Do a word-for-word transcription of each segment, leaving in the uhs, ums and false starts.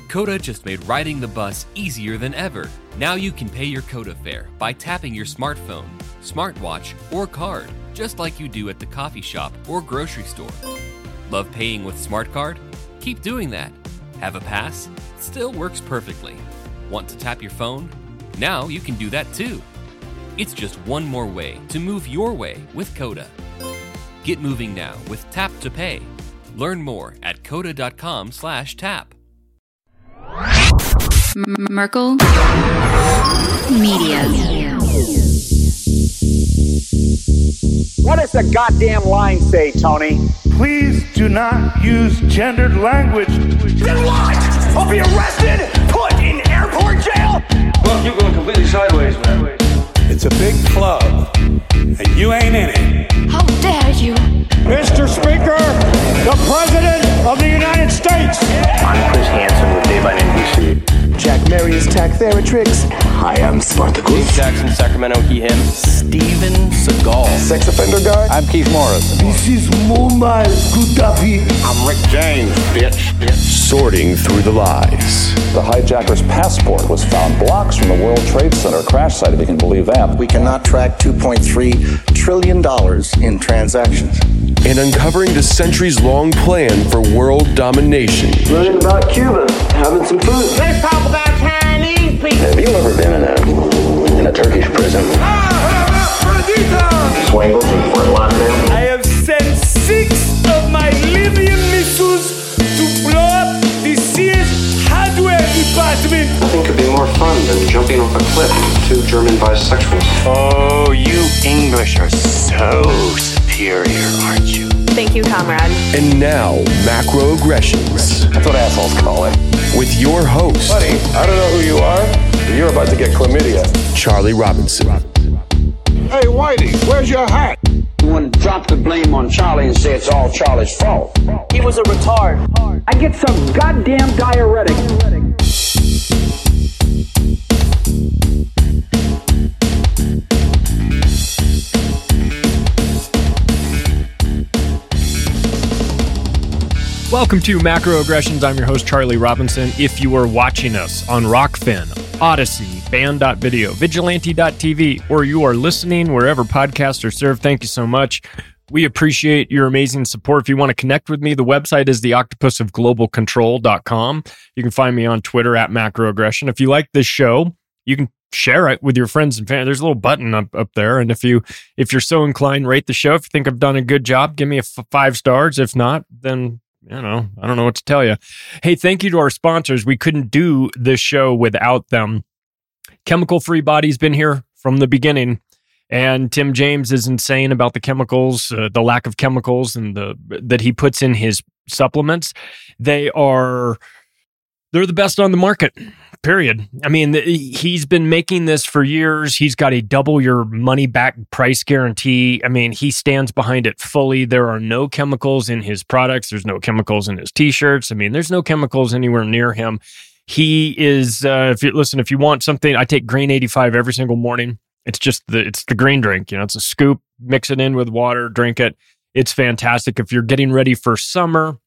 Coda just made riding the bus easier than ever. Now you can pay your Coda fare by tapping your smartphone, smartwatch, or card, just like you do at the coffee shop or grocery store. Love paying with Smart Card? Keep doing that. Have a pass? Still works perfectly. Want to tap your phone? Now you can do that too. It's just one more way to move your way with Coda. Get moving now with Tap to Pay. Learn more at coda.com slash tap. M- Merkel Media. What does the goddamn line say, Tony? Please do not use gendered language. Then what? I'll be arrested, put in airport jail? Look, you're going completely sideways, man. It's a big club, and you ain't in it. How dare you? Mister Speaker, the President of the United States. I'm Chris Hansen with Daylight N B C. Jack Marius Tack Theratrix. Hi, I'm Spartacus. Dave Jackson, Sacramento, he, him. Steven Seagal. Sex offender guy. I'm Keith Morris. This is Muammar Gaddafi. I'm Rick James, bitch. Sorting through the lies. The hijacker's passport was found blocks from the World Trade Center crash site, if you can believe that. We cannot track two point three trillion dollars in transactions. And uncovering the centuries-long plan for world domination. Learning about Cuba, having some food. Let's talk about Chinese people. Have you ever been in a in a Turkish prison? Swangled from Fort Lauderdale. I have sent six of my Libyan missiles to blow up the C S hardware department. Nothing could be more fun than jumping off a cliff with two German bisexuals. Oh, you English are so superior, aren't you? Thank you, comrade. And now, macroaggressions. That's what assholes call it. With your host, Buddy, I don't know who you are, but you're about to get chlamydia. Charlie Robinson. Hey, Whitey, where's your hat? You want to drop the blame on Charlie and say it's all Charlie's fault. He was a retard. I get some goddamn diuretic. Welcome to Macroaggressions. I'm your host, Charlie Robinson. If you are watching us on Rockfin, Odyssey, Band.video, Vigilante dot T V, or you are listening wherever podcasts are served, thank you so much. We appreciate your amazing support. If you want to connect with me, the website is the octopus of global control dot com. You can find me on Twitter at Macroaggression. If you like this show, you can share it with your friends and family. There's a little button up, up there. And if you, if you're so inclined, rate the show. If you think I've done a good job, give me a f- five stars. If not, then you know, I don't know what to tell you. Hey, thank you to our sponsors. We couldn't do this show without them. Chemical Free Body's been here from the beginning, and Tim James is insane about the chemicals, uh, the lack of chemicals, and the that he puts in his supplements. They are, they're the best on the market. Period. I mean, he's been making this for years. He's got a double your money back price guarantee. I mean, he stands behind it fully. There are no chemicals in his products. There's no chemicals in his t-shirts. I mean, there's no chemicals anywhere near him. He is, uh, if you listen, if you want something, I take Green eighty-five every single morning. It's just the, it's the green drink, you know, it's a scoop, mix it in with water, drink it. It's fantastic. If you're getting ready for summer,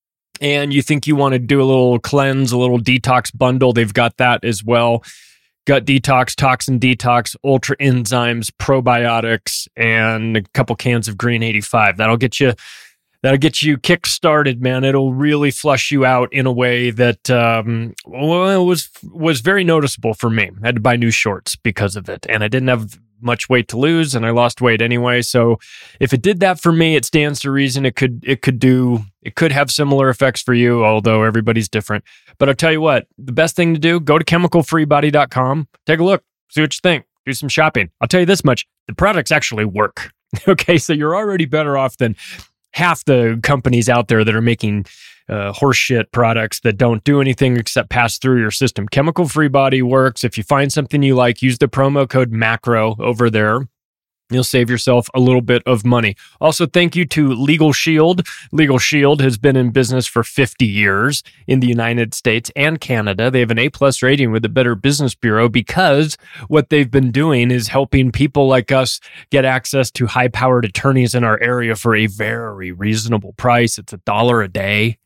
and you think you want to do a little cleanse, a little detox bundle, they've got that as well. Gut detox, toxin detox, ultra enzymes, probiotics, and a couple cans of Green eighty-five. That'll get you, that'll get you kick started, man. It'll really flush you out in a way that um, well, was was very noticeable for me. I had to buy new shorts because of it, and I didn't have much weight to lose, and I lost weight anyway. So if it did that for me, it stands to reason it could it could do it could have similar effects for you, although everybody's different. But I'll tell you what, the best thing to do, go to chemical free body dot com, take a look, see what you think, do some shopping. I'll tell you this much, the products actually work. Okay, so you're already better off than half the companies out there that are making uh, horseshit products that don't do anything except pass through your system. Chemical Free Body works. If you find something you like, use the promo code MACRO over there. You'll save yourself a little bit of money. Also, thank you to Legal Shield. Legal Shield has been in business for fifty years in the United States and Canada. They have an A-plus rating with the Better Business Bureau because what they've been doing is helping people like us get access to high-powered attorneys in our area for a very reasonable price. It's a dollar a day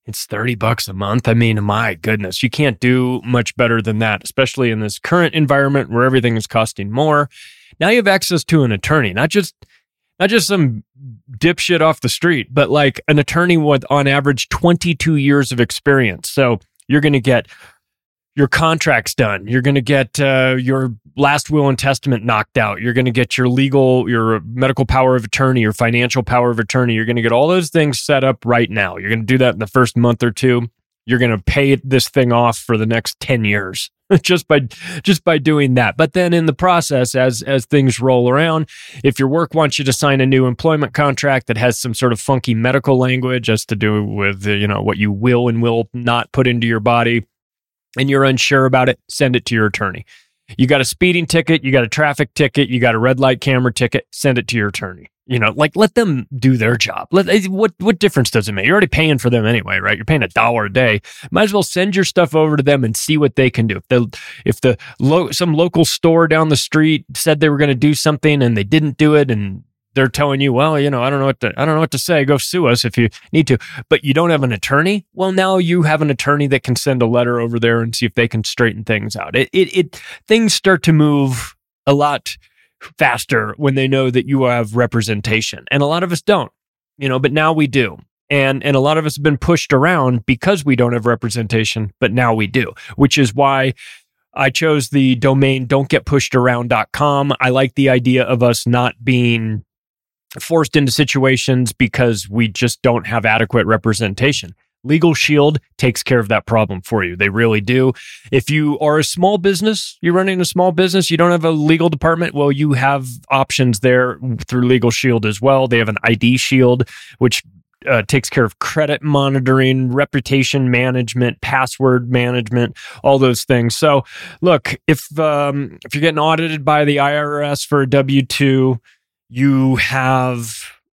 It's thirty bucks a month. I mean, my goodness, you can't do much better than that, especially in this current environment where everything is costing more. Now you have access to an attorney, not just not just some dipshit off the street, but like an attorney with on average twenty-two years of experience. So you're going to get your contracts done. You're going to get uh, your last will and testament knocked out. You're going to get your legal, your medical power of attorney, your financial power of attorney. You're going to get all those things set up right now. You're going to do that in the first month or two. You're going to pay this thing off for the next ten years just by just by doing that. But then in the process, as as things roll around, if your work wants you to sign a new employment contract that has some sort of funky medical language as to do with, you know, what you will and will not put into your body, and you're unsure about it, send it to your attorney. You got a speeding ticket, you got a traffic ticket, you got a red light camera ticket, send it to your attorney. You know, like let them do their job. Let, what what difference does it make? You're already paying for them anyway, right? You're paying a dollar a day. Might as well send your stuff over to them and see what they can do. If the if the lo- some local store down the street said they were going to do something and they didn't do it, and they're telling you, well, you know, I don't know what to, I don't know what to say. Go sue us if you need to. But you don't have an attorney. Well, now you have an attorney that can send a letter over there and see if they can straighten things out. It it, it things start to move a lot faster when they know that you have representation, and a lot of us don't. You know, but now we do. And and a lot of us have been pushed around because we don't have representation, but now we do, which is why I chose the domain don't get pushed around dot com. I like the idea of us not being forced into situations because we just don't have adequate representation. Legal Shield takes care of that problem for you. They really do. If you are a small business, you're running a small business, you don't have a legal department, well, you have options there through Legal Shield as well. They have an I D Shield, which uh, takes care of credit monitoring, reputation management, password management, all those things. So look, if um, if you're getting audited by the I R S for a W two, you have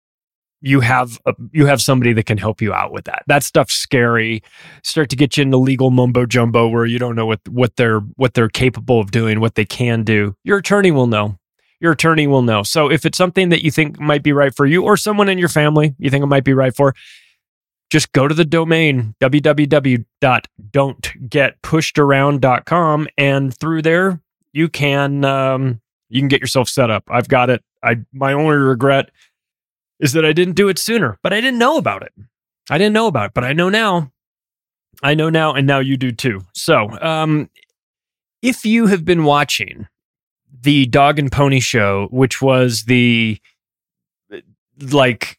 you have a, you have somebody that can help you out with that. That stuff's scary. Start to get you into legal mumbo jumbo where you don't know what what they're what they're capable of doing, what they can do. Your attorney will know. Your attorney will know. So if it's something that you think might be right for you or someone in your family you think it might be right for, just go to the domain w w w dot don't get pushed around dot com, and through there you can um, you can get yourself set up. I've got it. I my only regret is that I didn't do it sooner, but I didn't know about it. I didn't know about it, but I know now. I know now, and now you do too. So, um, if you have been watching the Dog and Pony Show, which was the, like,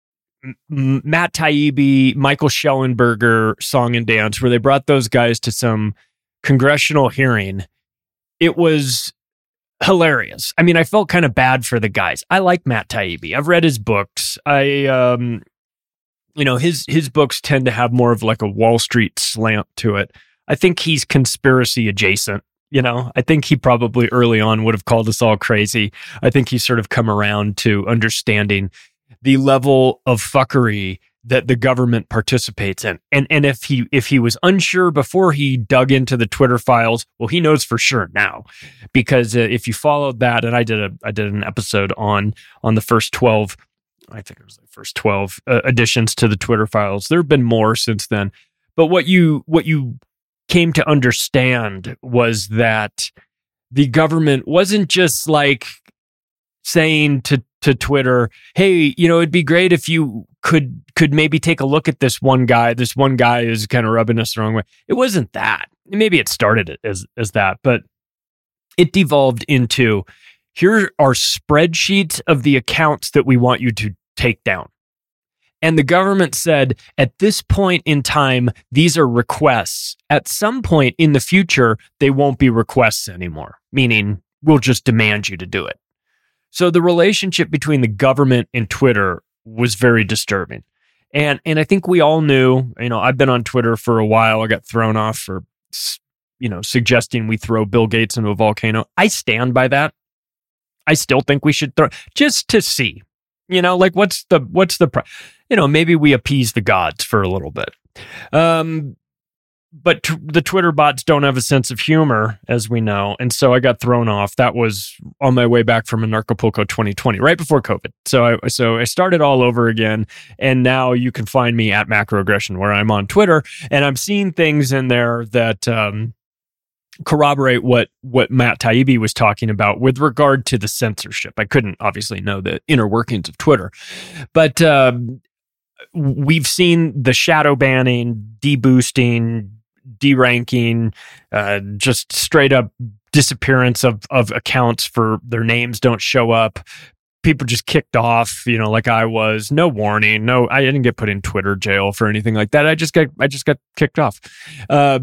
M- Matt Taibbi, Michael Schellenberger song and dance, where they brought those guys to some congressional hearing, it was hilarious. I mean, I felt kind of bad for the guys. I like Matt Taibbi. I've read his books. I, um, you know, his his books tend to have more of like a Wall Street slant to it. I think he's conspiracy adjacent. You know, I think he probably early on would have called us all crazy. I think he's sort of come around to understanding the level of fuckery that the government participates in. And and if he if he was unsure before he dug into the Twitter files, well, he knows for sure now, because uh, if you followed that, and I did a I did an episode on on the first twelve, I think it was the first twelve uh, additions to the Twitter files. There have been more since then, but what you what you came to understand was that the government wasn't just like saying to to Twitter, hey, you know, it'd be great if you could could maybe take a look at this one guy. This one guy is kind of rubbing us the wrong way. It wasn't that. Maybe it started as as that, but it devolved into, here are spreadsheets of the accounts that we want you to take down. And the government said, at this point in time, these are requests. At some point in the future, they won't be requests anymore, meaning we'll just demand you to do it. So the relationship between the government and Twitter was very disturbing. And and I think we all knew, you know, I've been on Twitter for a while. I got thrown off for, you know, suggesting we throw Bill Gates into a volcano. I stand by that. I still think we should throw, just to see, you know, like what's the, what's the, you know, maybe we appease the gods for a little bit. Um, but t- the Twitter bots don't have a sense of humor, as we know. And so I got thrown off. That was on my way back from Anarchapulco twenty twenty, right before COVID. So I, so I started all over again. And now you can find me at Macroaggression, where I'm on Twitter. And I'm seeing things in there that um, corroborate what, what Matt Taibbi was talking about with regard to the censorship. I couldn't obviously know the inner workings of Twitter. But uh, we've seen the shadow banning, deboosting, deranking, uh, just straight up disappearance of, of accounts for their names don't show up. People just kicked off, you know, like I was. No warning. No, I didn't get put in Twitter jail for anything like that. I just got, I just got kicked off. Uh,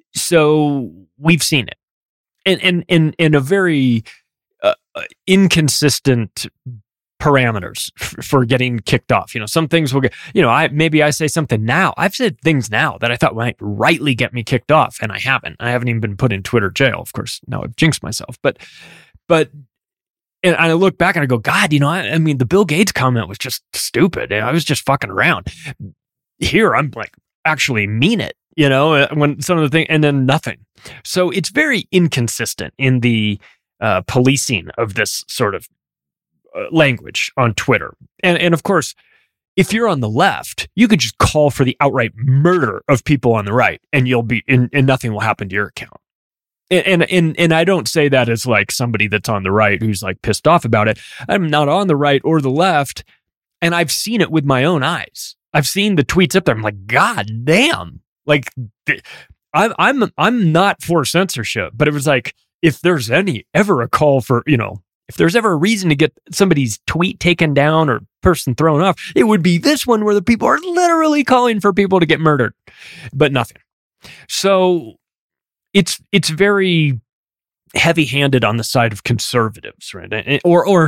so we've seen it, and and and in a very uh, inconsistent parameters f- for getting kicked off. You know, some things will get, you know, I maybe I say something now. I've said things now that I thought might rightly get me kicked off, and I haven't. I haven't even been put in Twitter jail. Of course, now I've jinxed myself. But, but, and I look back and I go, God, you know, I, I mean, the Bill Gates comment was just stupid. I was just fucking around. Here, I'm like, actually mean it, you know, when some of the things, and then nothing. So it's very inconsistent in the uh, policing of this sort of Uh, language on Twitter. And and of course, if you're on the left, you could just call for the outright murder of people on the right, and you'll be and, and nothing will happen to your account. And, and and and I don't say that as like somebody that's on the right who's like pissed off about it. I'm not on the right or the left, and I've seen it with my own eyes. I've seen the tweets up there. I'm like, God damn! Like, I'm I'm I'm not for censorship, but it was like, if there's any ever a call for, you know, if there's ever a reason to get somebody's tweet taken down or person thrown off, it would be this one where the people are literally calling for people to get murdered, but nothing. So it's it's very heavy-handed on the side of conservatives, right? Or or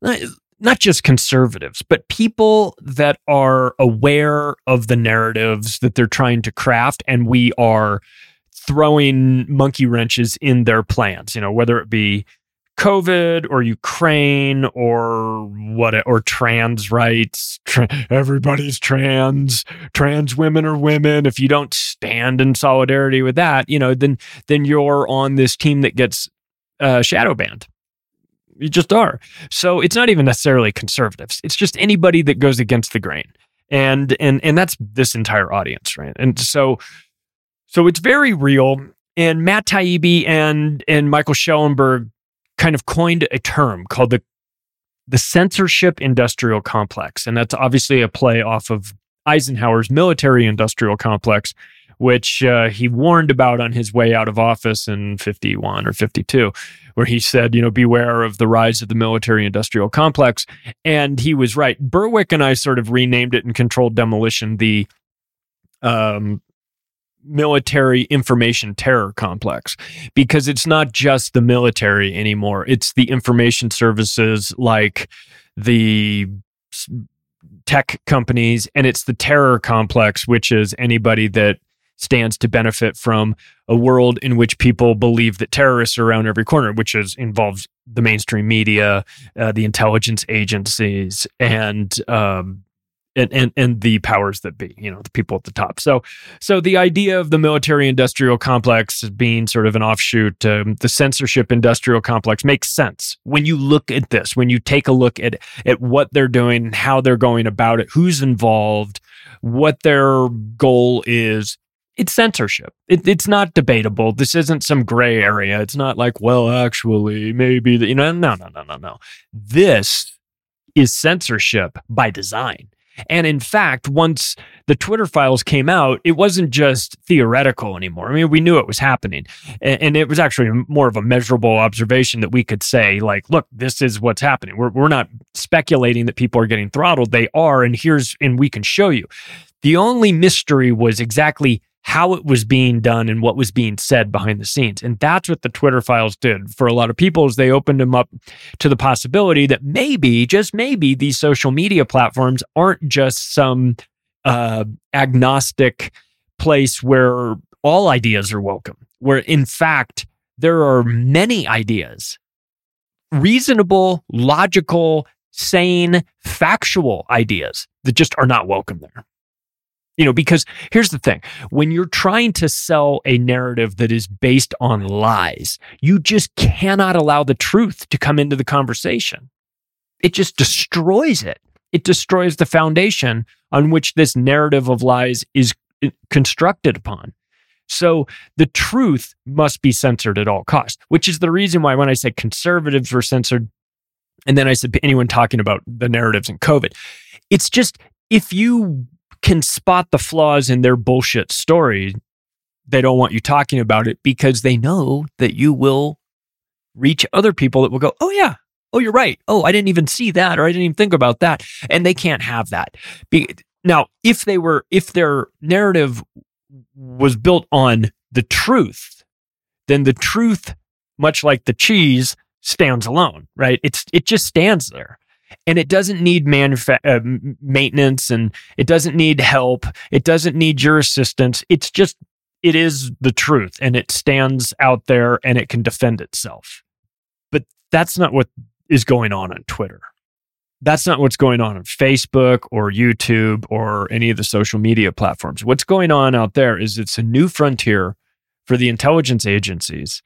not just conservatives, but people that are aware of the narratives that they're trying to craft, and we are throwing monkey wrenches in their plans, you know, whether it be COVID or Ukraine or what, or trans rights. Tra- everybody's trans. Trans women are women. If you don't stand in solidarity with that, you know, then then you're on this team that gets uh, shadow banned. You just are. So it's not even necessarily conservatives. It's just anybody that goes against the grain, and and and that's this entire audience, right? And so so it's very real. And Matt Taibbi and and Michael Schellenberg kind of coined a term called the the censorship industrial complex. And that's obviously a play off of Eisenhower's military industrial complex, which uh, he warned about on his way out of office in fifty-one or fifty-two, where he said, you know, beware of the rise of the military industrial complex. And he was right. Berwick and I sort of renamed it in Controlled Demolition the um, military information terror complex, because it's not just the military anymore. It's the information services like the tech companies, and it's the terror complex, which is anybody that stands to benefit from a world in which people believe that terrorists are around every corner, which is involves the mainstream media, uh, the intelligence agencies, and um, And, and and the powers that be, you know, the people at the top. So so the idea of the military-industrial complex as being sort of an offshoot, um, the censorship industrial complex makes sense when you look at this, when you take a look at, at what they're doing, how they're going about it, who's involved, what their goal is. It's censorship. It, it's not debatable. This isn't some gray area. It's not like, well, actually, maybe, the, you know, no, no, no, no, no. This is censorship by design. And in fact, once the Twitter files came out, it wasn't just theoretical anymore. I mean, we knew it was happening. And, and it was actually more of a measurable observation that we could say, like, look, this is what's happening. We're we're not speculating that people are getting throttled. They are, and here's, and we can show you. The only mystery was exactly how it was being done and what was being said behind the scenes. And that's what the Twitter files did for a lot of people, is they opened them up to the possibility that maybe, just maybe, these social media platforms aren't just some uh, agnostic place where all ideas are welcome, where in fact, there are many ideas, reasonable, logical, sane, factual ideas that just are not welcome there. You know, because here's the thing. When you're trying to sell a narrative that is based on lies, you just cannot allow the truth to come into the conversation. It just destroys it. It destroys the foundation on which this narrative of lies is constructed upon. So the truth must be censored at all costs, which is the reason why when I say conservatives were censored, and then I said anyone talking about the narratives in COVID, it's just if you can spot the flaws in their bullshit story, they don't want you talking about it because they know that you will reach other people that will go, oh yeah, oh you're right, oh I didn't even see that, or I didn't even think about that, and they can't have that. Be- now, if they were, if their narrative was built on the truth, then the truth, much like the cheese, stands alone, right? It's it just stands there. And it doesn't need manufa- uh, maintenance, and it doesn't need help. It doesn't need your assistance. It's just, it is the truth, and it stands out there, and it can defend itself. But that's not what is going on on Twitter. That's not what's going on on Facebook or YouTube or any of the social media platforms. What's going on out there is it's a new frontier for the intelligence agencies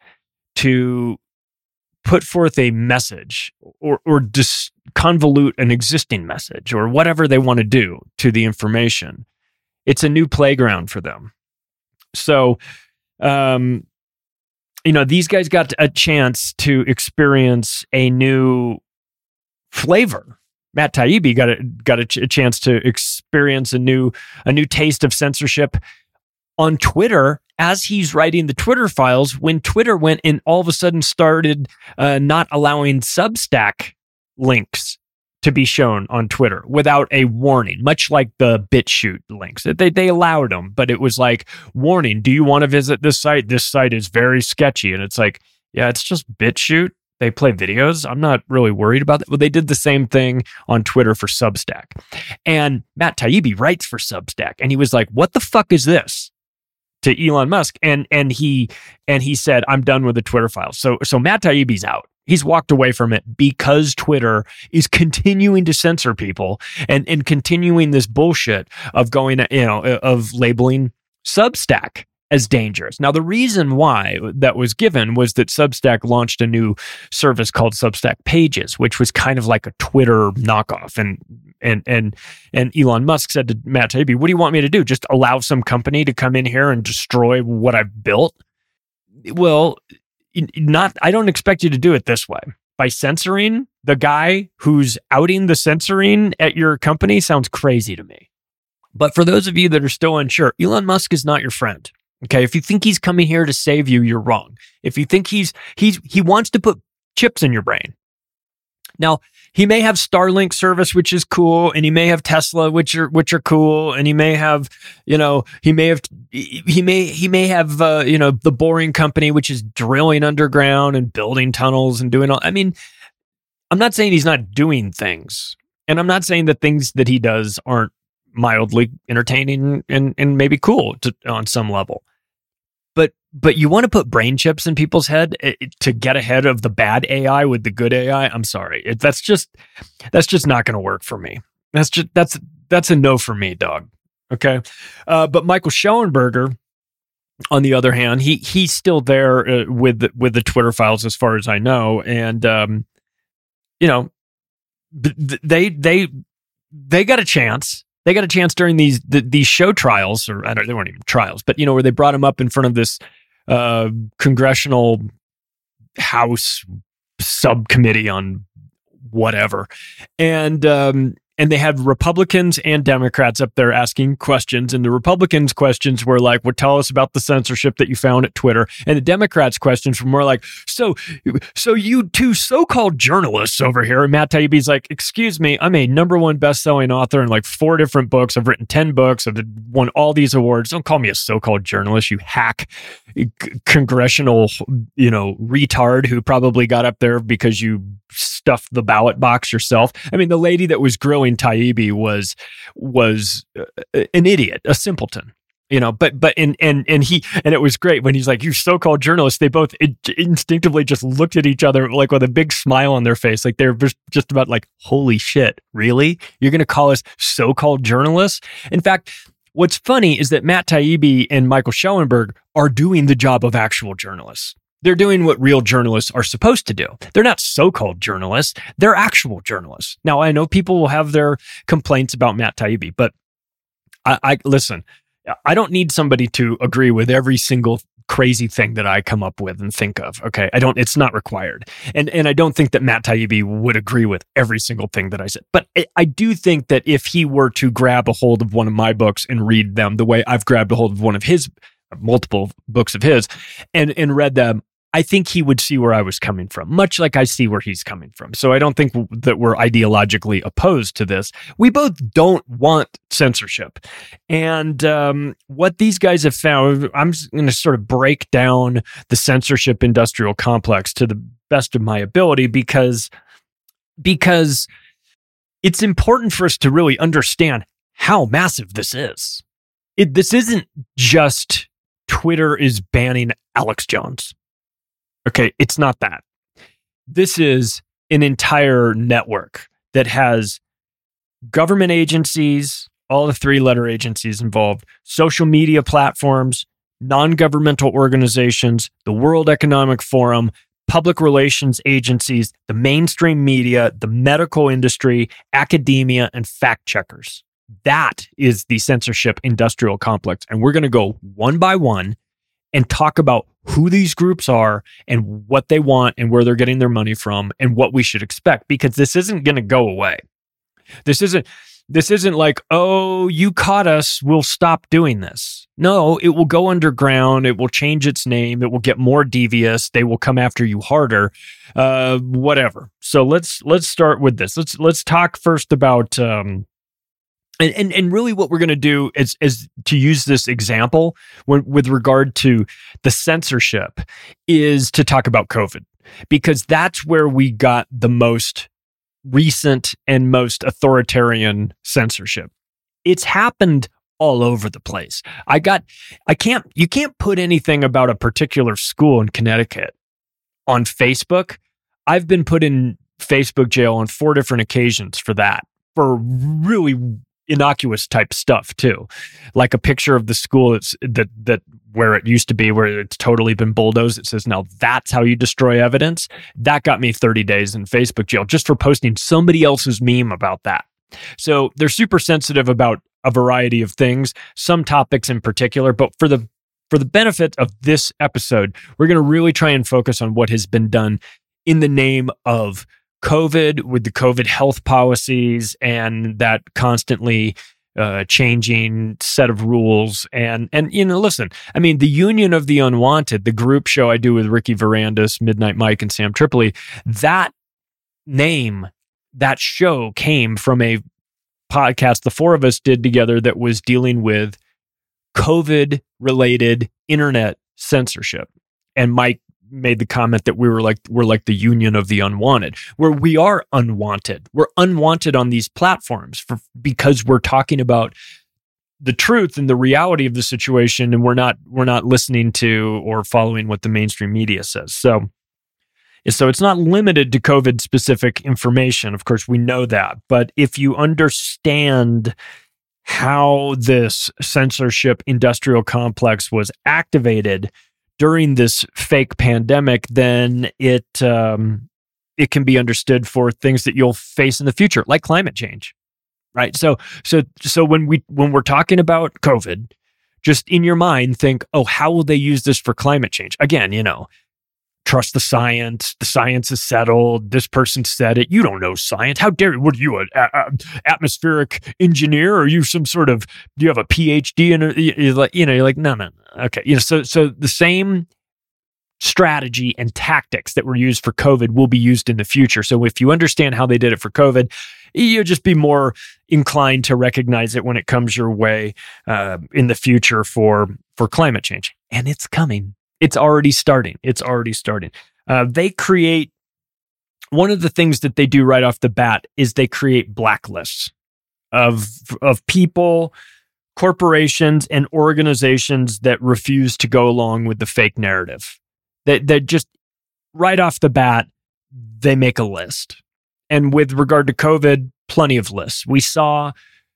to put forth a message or or dis- convolute an existing message or whatever they want to do to the information. It's a new playground for them. So, um, you know, these guys got a chance to experience a new flavor. Matt Taibbi got a got a, ch- a chance to experience a new a new taste of censorship on Twitter as he's writing the Twitter files, when Twitter went and all of a sudden started uh, not allowing Substack links to be shown on Twitter without a warning, much like the BitChute links. They they allowed them, but it was like, warning, do you want to visit this site? This site is very sketchy. And it's like, yeah, it's just BitChute. They play videos. I'm not really worried about that. Well, they did the same thing on Twitter for Substack. And Matt Taibbi writes for Substack, and he was like, what the fuck is this? To Elon Musk, and and he and he said, I'm done with the Twitter files. So so Matt Taibbi's out. He's walked away from it because Twitter is continuing to censor people and and continuing this bullshit of going, you know, of labeling Substack as dangerous. Now, the reason why that was given was that Substack launched a new service called Substack Pages, which was kind of like a Twitter knockoff. And and and and Elon Musk said to Matt Taibbi, what do you want me to do? Just allow some company to come in here and destroy what I've built? Well, not. I don't expect you to do it this way. By censoring the guy who's outing the censoring at your company sounds crazy to me. But for those of you that are still unsure, Elon Musk is not your friend. Okay, if you think he's coming here to save you, you're wrong. If you think he's he's he wants to put chips in your brain. Now, he may have Starlink service, which is cool, and he may have Tesla, which are which are cool, and he may have, you know, he may have he may he may have uh, you know, the Boring Company, which is drilling underground and building tunnels and doing all. I mean, I'm not saying he's not doing things, and I'm not saying that things that he does aren't mildly entertaining and and maybe cool to, on some level. But but you want to put brain chips in people's head to get ahead of the bad A I with the good A I? I'm sorry. It, that's just that's just not going to work for me. That's just that's that's a no for me, dog. Okay. Uh, but Michael Shellenberger, on the other hand, he he's still there uh, with the, with the Twitter files, as far as I know, and um, you know, they they they got a chance. They got a chance during these the, these show trials, or I don't, they weren't even trials, but you know, where they brought him up in front of this uh, congressional House subcommittee on whatever, and um, and they had Republicans and Democrats up there asking questions, and the Republicans' questions were like, "Well, tell us about the censorship that you found at Twitter," and the Democrats' questions were more like, "So, so you two so-called journalists over here," and Matt Taibbi's like, "Excuse me, I'm a number one best-selling author in like four different books. I've written ten books. I've won all these awards. Don't call me a so-called journalist, you hack c- congressional, you know, retard who probably got up there because you stuffed the ballot box yourself." I mean, the lady that was grilling Taibbi was was uh, an idiot, a simpleton, you know. But but and and and he and it was great when he's like, "You so-called journalists." They both in- instinctively just looked at each other like with a big smile on their face, like they're just just about like, "Holy shit, really? You're going to call us so-called journalists?" In fact, What's funny is that Matt Taibbi and Michael Schellenberg are doing the job of actual journalists. They're doing what real journalists are supposed to do. They're not so-called journalists. They're actual journalists. Now, I know people will have their complaints about Matt Taibbi, but I, I listen, I don't need somebody to agree with every single crazy thing that I come up with and think of. Okay. I don't, it's not required. And, and I don't think that Matt Taibbi would agree with every single thing that I said. But I, I do think that if he were to grab a hold of one of my books and read them the way I've grabbed a hold of one of his, multiple books of his, and, and read them, I think he would see where I was coming from, much like I see where he's coming from. So I don't think w- that we're ideologically opposed to this. We both don't want censorship. And um, what these guys have found, I'm going to sort of break down the censorship industrial complex to the best of my ability because, because it's important for us to really understand how massive this is. It, this isn't just Twitter is banning Alex Jones. Okay, it's not that. This is an entire network that has government agencies, all the three-letter agencies involved, social media platforms, non-governmental organizations, the World Economic Forum, public relations agencies, the mainstream media, the medical industry, academia, and fact checkers. That is the censorship industrial complex. And we're going to go one by one and talk about who these groups are and what they want and where they're getting their money from and what we should expect, because this isn't going to go away. This isn't, this isn't like, oh, you caught us, we'll stop doing this. No, it will go underground. It will change its name. It will get more devious. They will come after you harder, uh, whatever. So let's, let's start with this. Let's, let's talk first about, um, And, and and really what we're going to do is, is to use this example when, with regard to the censorship is to talk about COVID, because that's where we got the most recent and most authoritarian censorship. It's happened all over the place. I got, I can't, you can't put anything about a particular school in Connecticut on Facebook. I've been put in Facebook jail on four different occasions for that, for really innocuous type stuff too, like a picture of the school that's, that that where it used to be, where it's totally been bulldozed. It says, now that's how you destroy evidence. That got me thirty days in Facebook jail just for posting somebody else's meme about that. So they're super sensitive about a variety of things, some topics in particular, but for the for the benefit of this episode, we're going to really try and focus on what has been done in the name of COVID, with the COVID health policies and that constantly uh, changing set of rules. And, and, you know, listen, I mean, the Union of the Unwanted, the group show I do with Ricky Varandas, Midnight Mike, and Sam Tripoli, that name, that show came from a podcast the four of us did together that was dealing with COVID-related internet censorship. And Mike made the comment that we were like, we're like the Union of the Unwanted, where we are unwanted. We're unwanted on these platforms for, because we're talking about the truth and the reality of the situation, and we're not, we're not listening to or following what the mainstream media says. So, so it's not limited to COVID specific information. Of course, we know that, but if you understand how this censorship industrial complex was activated during this fake pandemic, then it um, it can be understood for things that you'll face in the future, like climate change, right? So so so when we when we're talking about COVID, just in your mind think, oh, how will they use this for climate change? Again, you know, trust the science. The science is settled. This person said it. You don't know science. How dare you? What are you, an a- atmospheric engineer? Or are you some sort of, do you have a P H D in it? You're like, you know, you're like, no, no, no. Okay. You know, so, so the same strategy and tactics that were used for COVID will be used in the future. So if you understand how they did it for COVID, you'll just be more inclined to recognize it when it comes your way uh, in the future for, for climate change. And it's coming. It's already starting. It's already starting. Uh, they create, one of the things that they do right off the bat is they create blacklists of, of people, corporations, and organizations that refuse to go along with the fake narrative. That, that just right off the bat, they make a list. And with regard to COVID, plenty of lists. We saw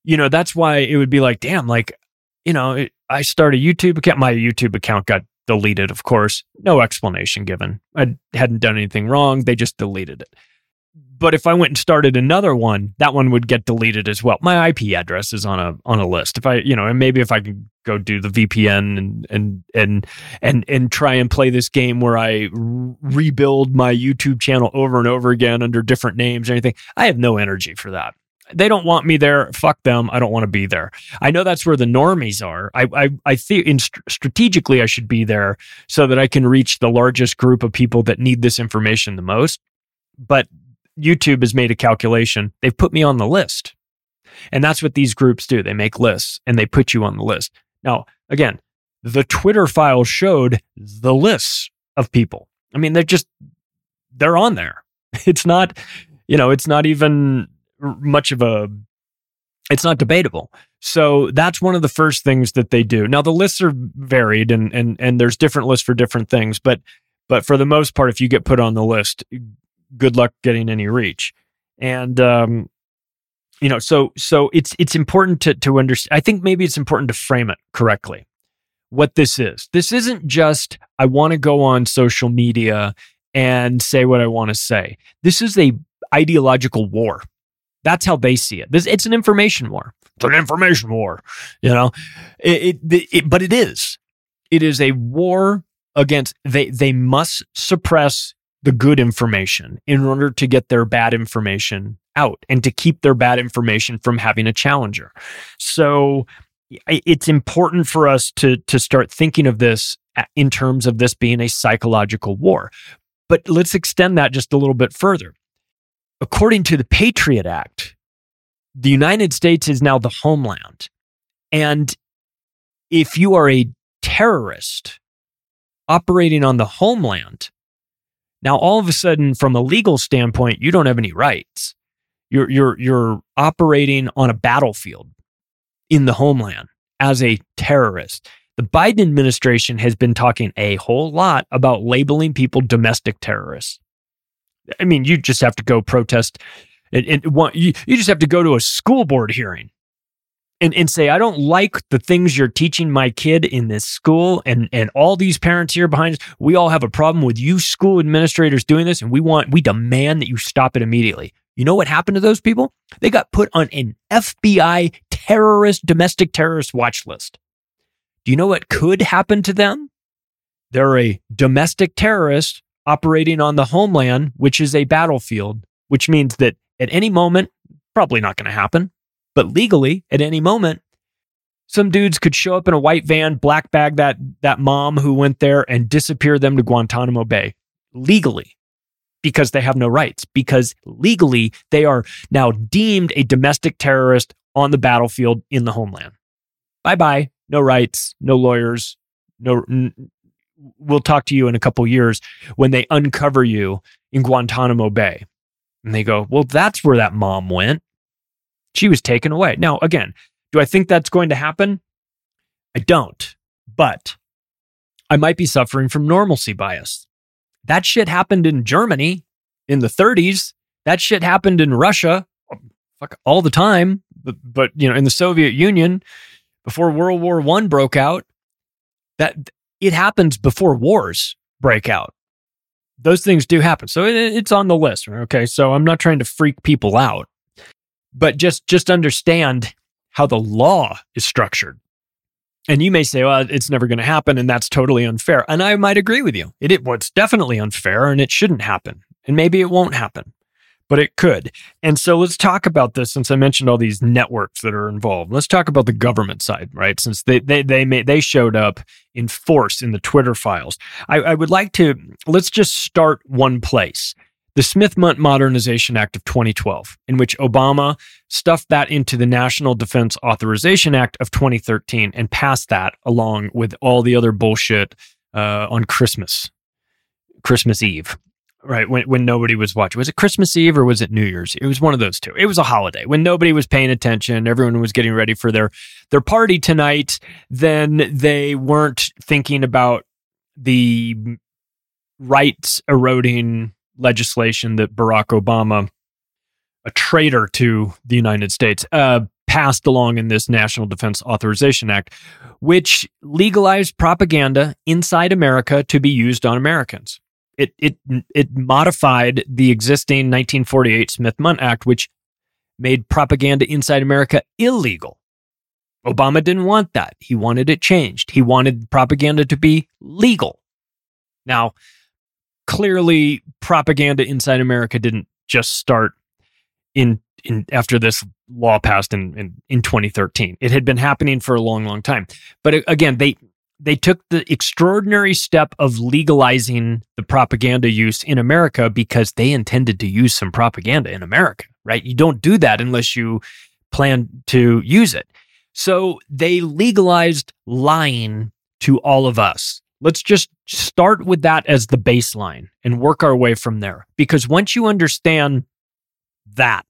you know, that's why it would be like, damn, like, you know, it, I start a YouTube account. My YouTube account got deleted, of course. No explanation given. I hadn't done anything wrong. They just deleted it. But if I went and started another one, that one would get deleted as well. My I P address is on a on a list. If I, you know, and maybe if I could go do the V P N and and and and and try and play this game where I re- rebuild my YouTube channel over and over again under different names or anything, I have no energy for that. They don't want me there. Fuck them. I don't want to be there. I know that's where the normies are. I I I think in st- strategically I should be there so that I can reach the largest group of people that need this information the most. But YouTube has made a calculation. They've put me on the list. And that's what these groups do. They make lists and they put you on the list. Now, again, the Twitter files showed the lists of people. I mean, they're just, they're on there. It's not, you know, it's not even much of a, it's not debatable. So that's one of the first things that they do. Now, the lists are varied and and and there's different lists for different things. But but for the most part, if you get put on the list, good luck getting any reach. And, um, you know, so so it's it's important to to understand. I think maybe it's important to frame it correctly. What this is. This isn't just, I want to go on social media and say what I want to say. This is a ideological war. That's how they see it. This, it's an information war. It's an information war, you know. It, it, it, but it is. It is a war against. They they must suppress the good information in order to get their bad information out and to keep their bad information from having a challenger. So it's important for us to to start thinking of this in terms of this being a psychological war. But let's extend that just a little bit further. According to the Patriot Act, the United States is now the homeland. And if you are a terrorist operating on the homeland, now all of a sudden, from a legal standpoint, you don't have any rights. You're you're you're operating on a battlefield in the homeland as a terrorist. The Biden administration has been talking a whole lot about labeling people domestic terrorists. I mean, you just have to go protest. And, and want, you, you just have to go to a school board hearing and, and say, I don't like the things you're teaching my kid in this school. And, and all these parents here behind us, we all have a problem with you school administrators doing this. And we want, we demand that you stop it immediately. You know what happened to those people? They got put on an F B I terrorist, domestic terrorist watch list. Do you know what could happen to them? They're a domestic terrorist operating on the homeland, which is a battlefield, which means that at any moment, probably not going to happen, but legally, at any moment, some dudes could show up in a white van, black bag that, that mom who went there and disappear them to Guantanamo Bay legally because they have no rights, because legally they are now deemed a domestic terrorist on the battlefield in the homeland. Bye-bye. No rights, no lawyers, no. N- we'll talk to you in a couple years when they uncover you in Guantanamo Bay. And they go, well, that's where that mom went. She was taken away. Now, again, do I think that's going to happen? I don't. But I might be suffering from normalcy bias. That shit happened in Germany in the thirties. That shit happened in Russia fuck, all the time. But, but, you know, in the Soviet Union, before World War One broke out, that it happens before wars break out. Those things do happen. So it, it's on the list. Okay. So I'm not trying to freak people out, but just, just understand how the law is structured. And you may say, well, it's never going to happen. And that's totally unfair. And I might agree with you. It, it well, it's definitely unfair and it shouldn't happen. And maybe it won't happen, but it could. And so let's talk about this, since I mentioned all these networks that are involved. Let's talk about the government side, right? Since they they they made, they showed up in force in the Twitter files. I, I would like to, let's just start one place. The Smith Modernization Act of twenty twelve, in which Obama stuffed that into the National Defense Authorization Act of twenty thirteen and passed that along with all the other bullshit uh, on Christmas, Christmas Eve. Right, when when nobody was watching. Was it Christmas Eve or was it New Year's? It was one of those two. It was a holiday. When nobody was paying attention, everyone was getting ready for their, their party tonight, then they weren't thinking about the rights-eroding legislation that Barack Obama, a traitor to the United States, uh, passed along in this National Defense Authorization Act, which legalized propaganda inside America to be used on Americans. It it it modified the existing nineteen forty-eight Smith-Mundt Act, which made propaganda inside America illegal. Obama didn't want that. He wanted it changed. He wanted propaganda to be legal. Now, clearly, propaganda inside America didn't just start in in after this law passed in, in, in twenty thirteen. It had been happening for a long, long time. But again, they they took the extraordinary step of legalizing the propaganda use in America because they intended to use some propaganda in America, right? You don't do that unless you plan to use it. So they legalized lying to all of us. Let's just start with that as the baseline and work our way from there. Because once you understand that,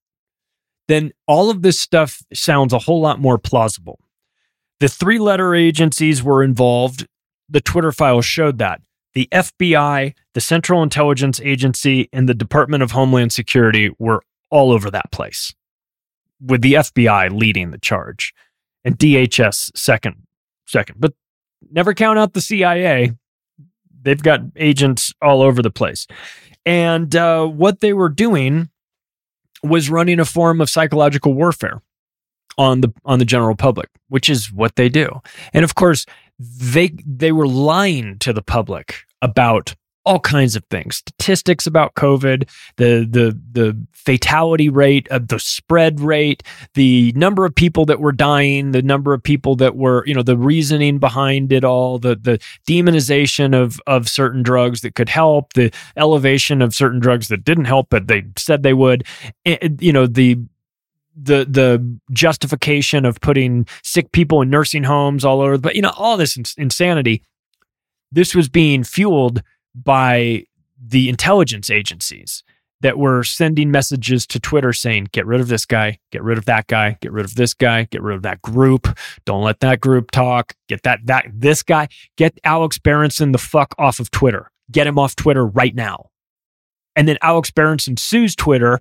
then all of this stuff sounds a whole lot more plausible. The three-letter agencies were involved. The Twitter files showed that. The F B I, the Central Intelligence Agency, and the Department of Homeland Security were all over that place, with the F B I leading the charge and D H S second. second. But never count out the C I A. They've got agents all over the place. And uh, what they were doing was running a form of psychological warfare on the on the general public, which is what they do. And of course, they they were lying to the public about all kinds of things, statistics about COVID, the the the fatality rate, of the spread rate, the number of people that were dying, the number of people that were, you know, the reasoning behind it all, the the demonization of of certain drugs that could help, the elevation of certain drugs that didn't help, but they said they would, and, you know, the the the justification of putting sick people in nursing homes all over, but you know, all this ins- insanity. This was being fueled by the intelligence agencies that were sending messages to Twitter saying, get rid of this guy, get rid of that guy, get rid of this guy, get rid of that group. Don't let that group talk. Get that, that, this guy, get Alex Berenson the fuck off of Twitter. Get him off Twitter right now. And then Alex Berenson sues Twitter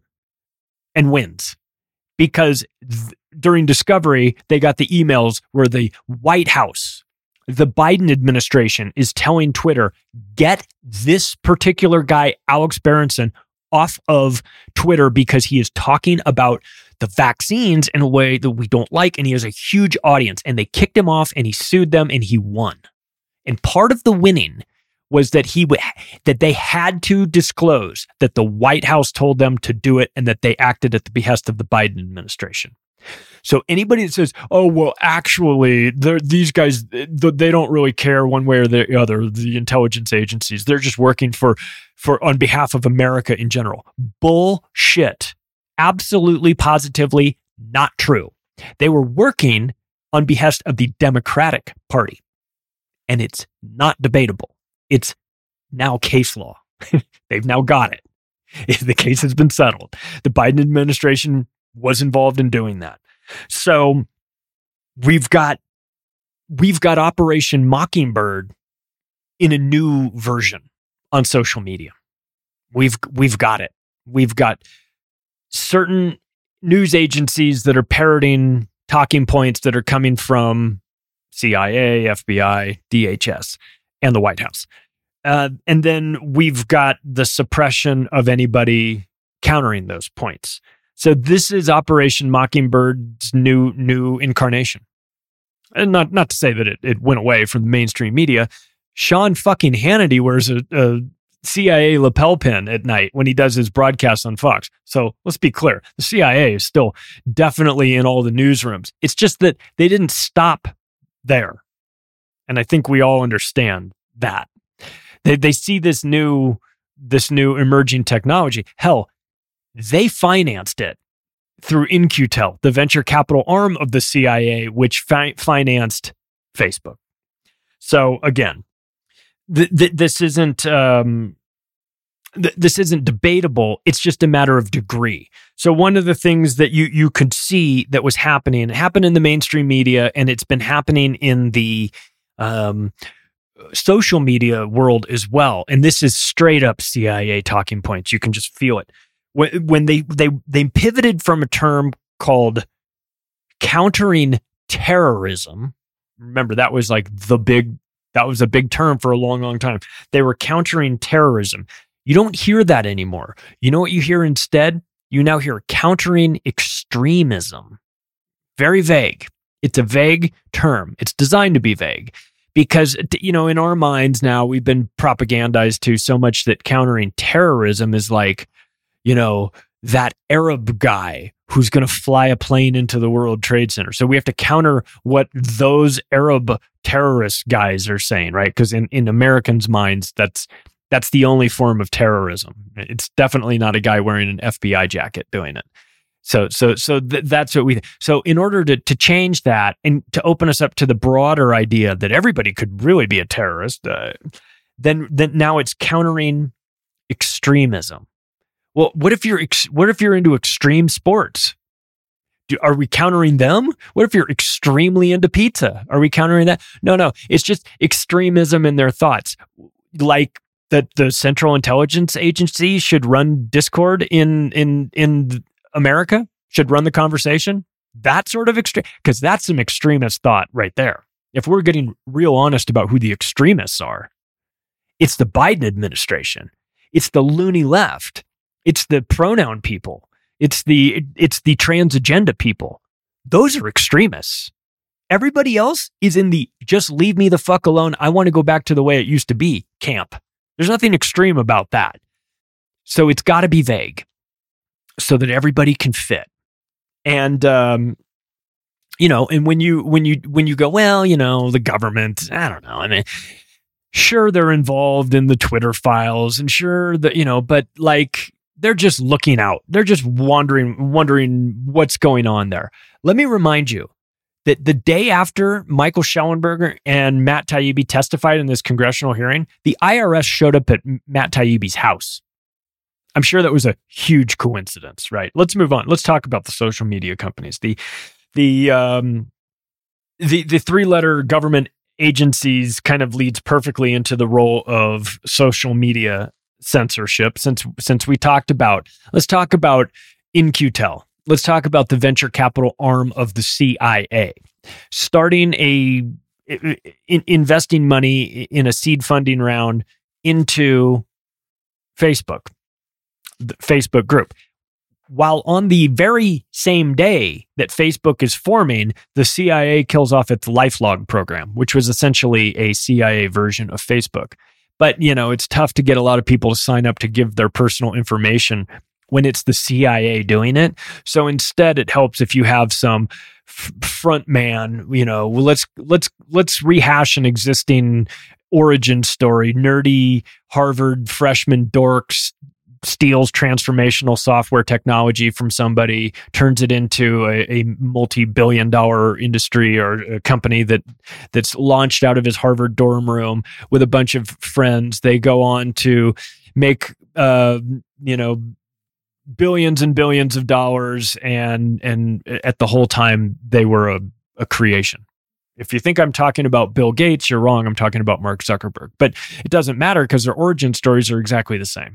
and wins because th- during discovery, they got the emails where the White House, the Biden administration is telling Twitter, get this particular guy, Alex Berenson, off of Twitter because he is talking about the vaccines in a way that we don't like, and he has a huge audience. And they kicked him off, and he sued them, and he won. And part of the winning was that he w- that they had to disclose that the White House told them to do it, and that they acted at the behest of the Biden administration. So anybody that says, oh, well, actually, these guys, they don't really care one way or the other, the intelligence agencies, they're just working for, for on behalf of America in general. Bullshit. Absolutely, positively not true. They were working on behest of the Democratic Party. And it's not debatable. It's now case law. They've now got it. The case has been settled. The Biden administration was involved in doing that. So we've got we've got Operation Mockingbird in a new version on social media. We've we've got it. We've got certain news agencies that are parroting talking points that are coming from C I A, F B I, D H S, and the White House. Uh, and then we've got the suppression of anybody countering those points. So this is Operation Mockingbird's new new incarnation. And not not to say that it, it went away from the mainstream media. Sean fucking Hannity wears a, a C I A lapel pin at night when he does his broadcasts on Fox. So let's be clear. The C I A is still definitely in all the newsrooms. It's just that they didn't stop there. And I think we all understand that. They they see this new this new emerging technology. Hell, they financed it through In Q Tel, the venture capital arm of the C I A, which fi- financed Facebook. So again, th- th- this isn't um, th- this isn't debatable. It's just a matter of degree. So one of the things that you you could see that was happening, it happened in the mainstream media, and it's been happening in the um, social media world as well. And this is straight up C I A talking points. You can just feel it. When they, they they pivoted from a term called countering terrorism. Remember, that was like the big, that was a big term for a long, long time. They were countering terrorism. You don't hear that anymore. You know what you hear instead? You now hear countering extremism. Very vague. It's a vague term. It's designed to be vague because, you know, in our minds now, we've been propagandized to so much that countering terrorism is like, you know, that Arab guy who's going to fly a plane into the World Trade Center. So we have to counter what those Arab terrorist guys are saying, right? Because in, in Americans' minds, that's that's the only form of terrorism. It's definitely not a guy wearing an F B I jacket doing it. So so so th- that's what we. So in order to to change that and to open us up to the broader idea that everybody could really be a terrorist, uh, then then now it's countering extremism. Well, what if you're ex- what if you're into extreme sports? Do, are we countering them? What if you're extremely into pizza? Are we countering that? No, no. It's just extremism in their thoughts, like that the Central Intelligence Agency should run Discord in in in America, should run the conversation. That sort of extreme, because that's some extremist thought right there. If we're getting real honest about who the extremists are, it's the Biden administration. It's the loony left. It's the pronoun people. It's the it's the trans agenda people. Those are extremists. Everybody else is in the just leave me the fuck alone. I want to go back to the way it used to be camp. There's nothing extreme about that. So it's got to be vague so that everybody can fit. And um, you know, and when you when you when you go, well, you know, the government, I don't know. I mean, sure, they're involved in the Twitter files, and sure that, you know, but like, they're just looking out. They're just wondering, wondering what's going on there. Let me remind you that the day after Michael Shellenberger and Matt Taibbi testified in this congressional hearing, the I R S showed up at Matt Taibbi's house. I'm sure that was a huge coincidence, right? Let's move on. Let's talk about the social media companies. The the um, the the three-letter government agencies kind of leads perfectly into the role of social media censorship, since since we talked about, let's talk about In-Q-Tel. Let's talk about the venture capital arm of the C I A, starting a in, investing money in a seed funding round into Facebook, the Facebook group. While on the very same day that Facebook is forming, the C I A kills off its LifeLog program, which was essentially a C I A version of Facebook. But, you know, it's tough to get a lot of people to sign up to give their personal information when it's the C I A doing it. So instead, it helps if you have some f- front man, you know, well, let's let's let's rehash an existing origin story. Nerdy Harvard freshman dorks steals transformational software technology from somebody, turns it into a, a multi-billion dollar industry or a company that that's launched out of his Harvard dorm room with a bunch of friends. They go on to make, uh, you know, billions and billions of dollars, and and at the whole time they were a, a creation. If you think I'm talking about Bill Gates, you're wrong. I'm talking about Mark Zuckerberg. But it doesn't matter because their origin stories are exactly the same.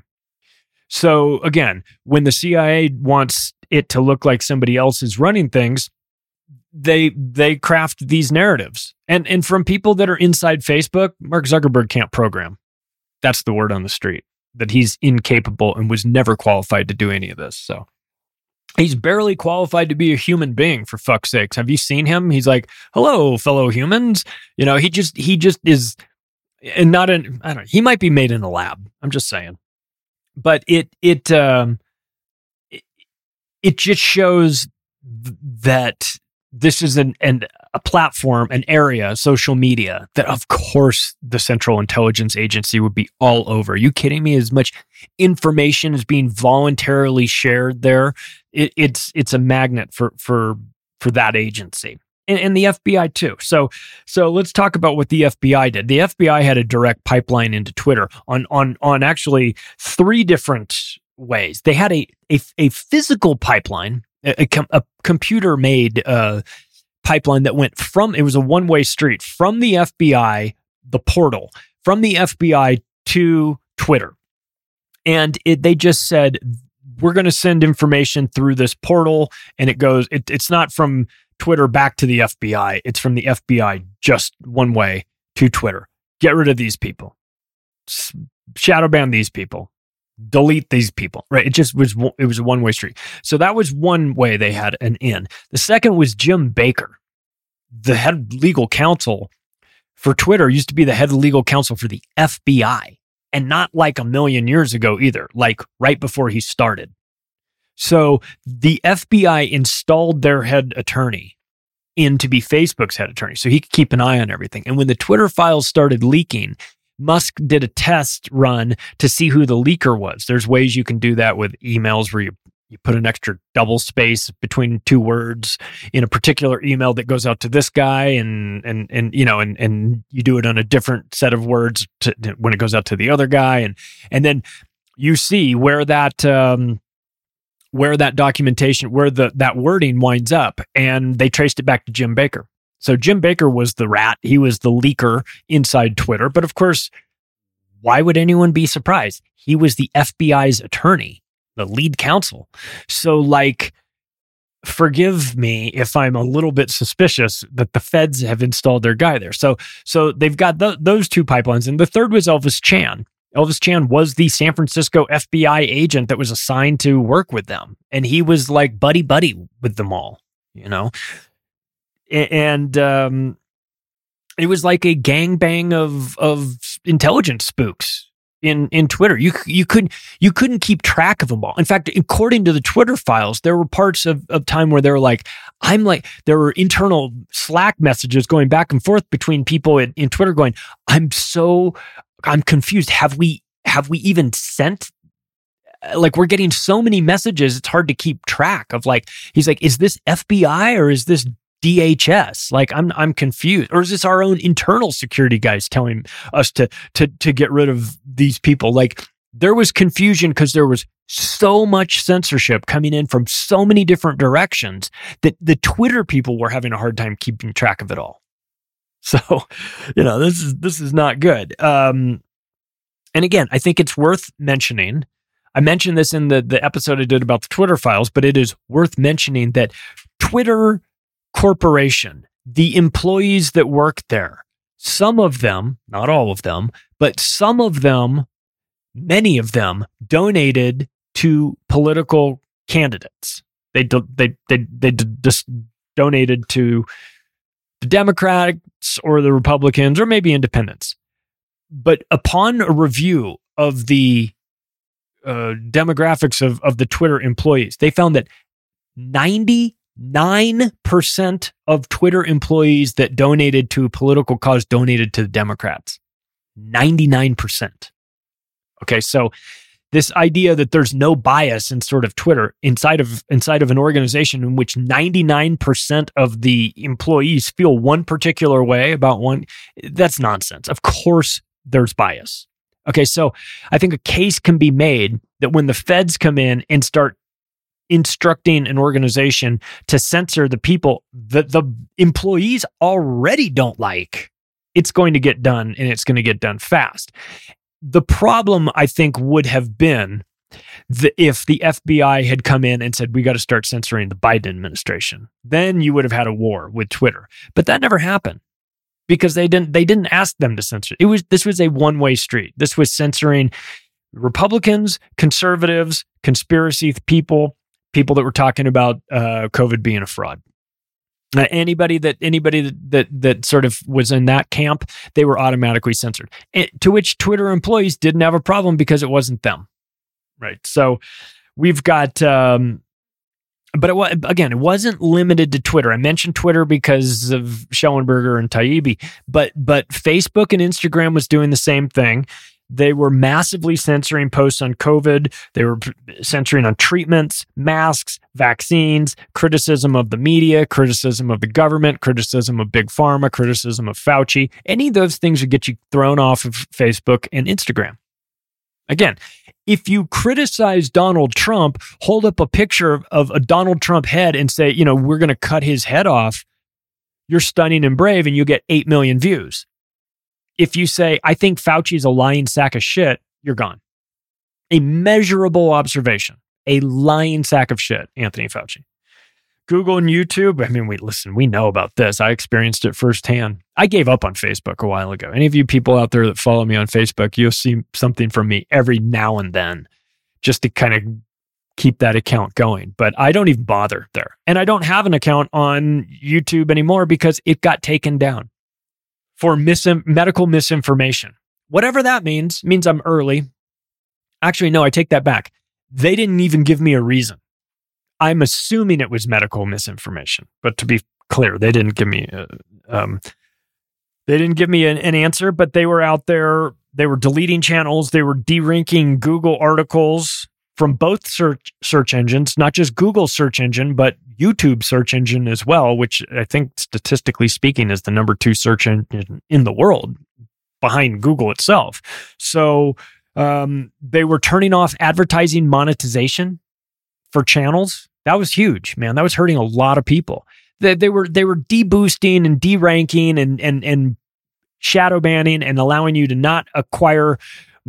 So again, when the C I A wants it to look like somebody else is running things, they they craft these narratives. And and from people that are inside Facebook, Mark Zuckerberg can't program. That's the word on the street, that he's incapable and was never qualified to do any of this. So he's barely qualified to be a human being, for fuck's sakes. Have you seen him? He's like, hello, fellow humans. You know, he just he just is, and not in, I don't know, he might be made in a lab. I'm just saying. But it it um it, it just shows th- that this is an, an a platform, an area, social media, that of course the Central Intelligence Agency would be all over. Are you kidding me? As much information is being voluntarily shared there, it, it's it's a magnet for for for that agency. And, and the F B I too. So, so let's talk about what the F B I did. The F B I had a direct pipeline into Twitter on on on actually three different ways. They had a a, a physical pipeline, a, a, a computer-made uh, pipeline that went from, it was a one-way street from the F B I, the portal, from the F B I to Twitter. And it, they just said, we're going to send information through this portal, and it goes, it, it's not from Twitter back to the F B I. It's from the F B I just one way to Twitter. Get rid of these people. Shadow ban these people. Delete these people. Right? It just was. It was a one way street. So that was one way they had an in. The second was Jim Baker, the head legal counsel for Twitter. Used to be the head legal counsel for the F B I, and not like a million years ago either. Like right before he started. So the F B I installed their head attorney in to be Facebook's head attorney, so he could keep an eye on everything. And when the Twitter files started leaking, Musk did a test run to see who the leaker was. There's ways you can do that with emails where you, you put an extra double space between two words in a particular email that goes out to this guy, and and and you know, and and you do it on a different set of words to, when it goes out to the other guy, and and then you see where that. Um, where that documentation, where the that wording winds up, and they traced it back to Jim Baker. So Jim Baker was the rat. He was the leaker inside Twitter. But of course, why would anyone be surprised? He was the F B I's attorney, the lead counsel. So like, forgive me if I'm a little bit suspicious that the feds have installed their guy there. So so they've got th- those two pipelines. And the third was Elvis Chan. Elvis Chan was the San Francisco F B I agent that was assigned to work with them. And he was like buddy buddy with them all, you know? And um, it was like a gangbang of of intelligence spooks in, in Twitter. You you couldn't you couldn't keep track of them all. In fact, according to the Twitter files, there were parts of, of time where they were like, I'm like, there were internal Slack messages going back and forth between people in, in Twitter going, I'm so... I'm confused. Have we have we even sent? Like, we're getting so many messages, it's hard to keep track of. Like, he's like, is this F B I or is this D H S? Like, I'm I'm confused. Or is this our own internal security guys telling us to to to get rid of these people? Like, there was confusion because there was so much censorship coming in from so many different directions that the Twitter people were having a hard time keeping track of it all. So, you know, this is this is not good. Um, and again, I think it's worth mentioning. I mentioned this in the, the episode I did about the Twitter files, but it is worth mentioning that Twitter Corporation, the employees that work there, some of them, not all of them, but some of them, many of them, donated to political candidates. They do, they they they just donated to the Democrats or the Republicans or maybe independents. But upon a review of the uh, demographics of, of the Twitter employees, they found that ninety-nine percent of Twitter employees that donated to a political cause donated to the Democrats. ninety-nine percent. Okay, so this idea that there's no bias in sort of Twitter inside of inside of an organization in which ninety-nine percent of the employees feel one particular way about one, that's nonsense. Of course, there's bias. Okay, so I think a case can be made that when the feds come in and start instructing an organization to censor the people that the employees already don't like, it's going to get done, and it's going to get done fast. The problem, I think, would have been the, if the F B I had come in and said, we got to start censoring the Biden administration. Then you would have had a war with Twitter. But that never happened because they didn't they didn't ask them to censor. It was this was a one-way street. This was censoring Republicans, conservatives, conspiracy people, people that were talking about uh, COVID being a fraud. Uh, anybody that anybody that, that that sort of was in that camp, they were automatically censored. And, to which Twitter employees didn't have a problem because it wasn't them, right? So we've got, um, but it was, again, it wasn't limited to Twitter. I mentioned Twitter because of Schellenberger and Taibbi, but but Facebook and Instagram was doing the same thing. They were massively censoring posts on COVID. They were censoring on treatments, masks, vaccines, criticism of the media, criticism of the government, criticism of Big Pharma, criticism of Fauci. Any of those things would get you thrown off of Facebook and Instagram. Again, if you criticize Donald Trump, hold up a picture of, of a Donald Trump head and say, you know, we're going to cut his head off, you're stunning and brave, and you get eight million views. If you say, I think Fauci is a lying sack of shit, you're gone. A measurable observation. A lying sack of shit, Anthony Fauci. Google and YouTube. I mean, we listen, we know about this. I experienced it firsthand. I gave up on Facebook a while ago. Any of you people out there that follow me on Facebook, you'll see something from me every now and then just to kind of keep that account going. But I don't even bother there. And I don't have an account on YouTube anymore because it got taken down for mis- medical misinformation. Whatever that means, means I'm early. Actually, no, I take that back. They didn't even give me a reason. I'm assuming it was medical misinformation, but to be clear, they didn't give me a, um, they didn't give me an, an answer. But they were out there. They were deleting channels. They were de-ranking Google articles from both search search engines, not just Google search engine, but YouTube search engine as well, which I think statistically speaking is the number two search engine in the world behind Google itself. So um, they were turning off advertising monetization for channels. That was huge, man. That was hurting a lot of people. They, they were they were deboosting and deranking and and and shadow banning and allowing you to not acquire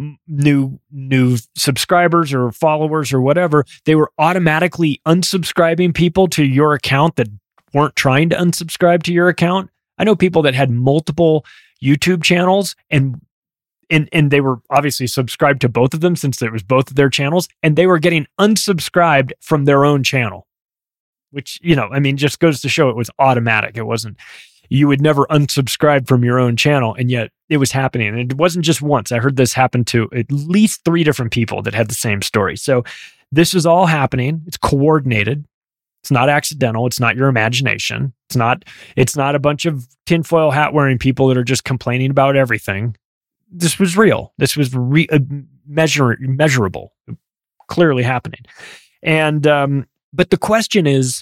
new new subscribers or followers or whatever. They were automatically unsubscribing people to your account that weren't trying to unsubscribe to your account. I know people that had multiple YouTube channels and and and they were obviously subscribed to both of them since it was both of their channels, and they were getting unsubscribed from their own channel, which, you know, I mean, just goes to show it was automatic. It wasn't, you would never unsubscribe from your own channel, and yet it was happening. And it wasn't just once. I heard this happen to at least three different people that had the same story. So this is all happening. It's coordinated. It's not accidental. It's not your imagination. It's not, it's not a bunch of tinfoil hat wearing people that are just complaining about everything. This was real. This was re- uh, measure, measurable, clearly happening. And, um, but the question is,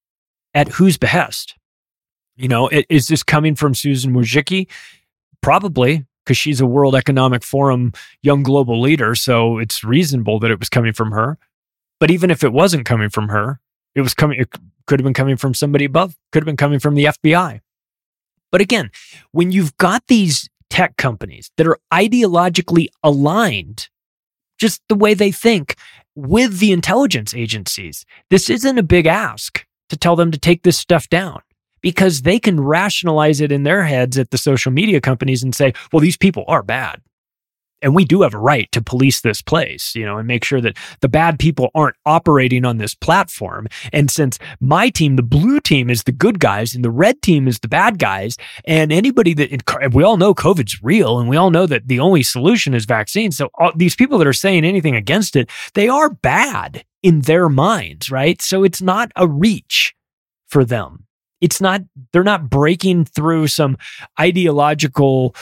at whose behest? You know, it, is this coming from Susan Wojcicki? Probably, because she's a World Economic Forum young global leader. So it's reasonable that it was coming from her. But even if it wasn't coming from her, it was coming, it could have been coming from somebody above, could have been coming from the F B I. But again, when you've got these tech companies that are ideologically aligned, just the way they think, with the intelligence agencies, this isn't a big ask to tell them to take this stuff down, because they can rationalize it in their heads at the social media companies and say, well, these people are bad, and we do have a right to police this place, you know, and make sure that the bad people aren't operating on this platform. And since my team, the blue team, is the good guys and the red team is the bad guys, and anybody that, we all know COVID's real, and we all know that the only solution is vaccines. So all these people that are saying anything against it, they are bad in their minds, right? So it's not a reach for them. It's not, they're not breaking through some ideological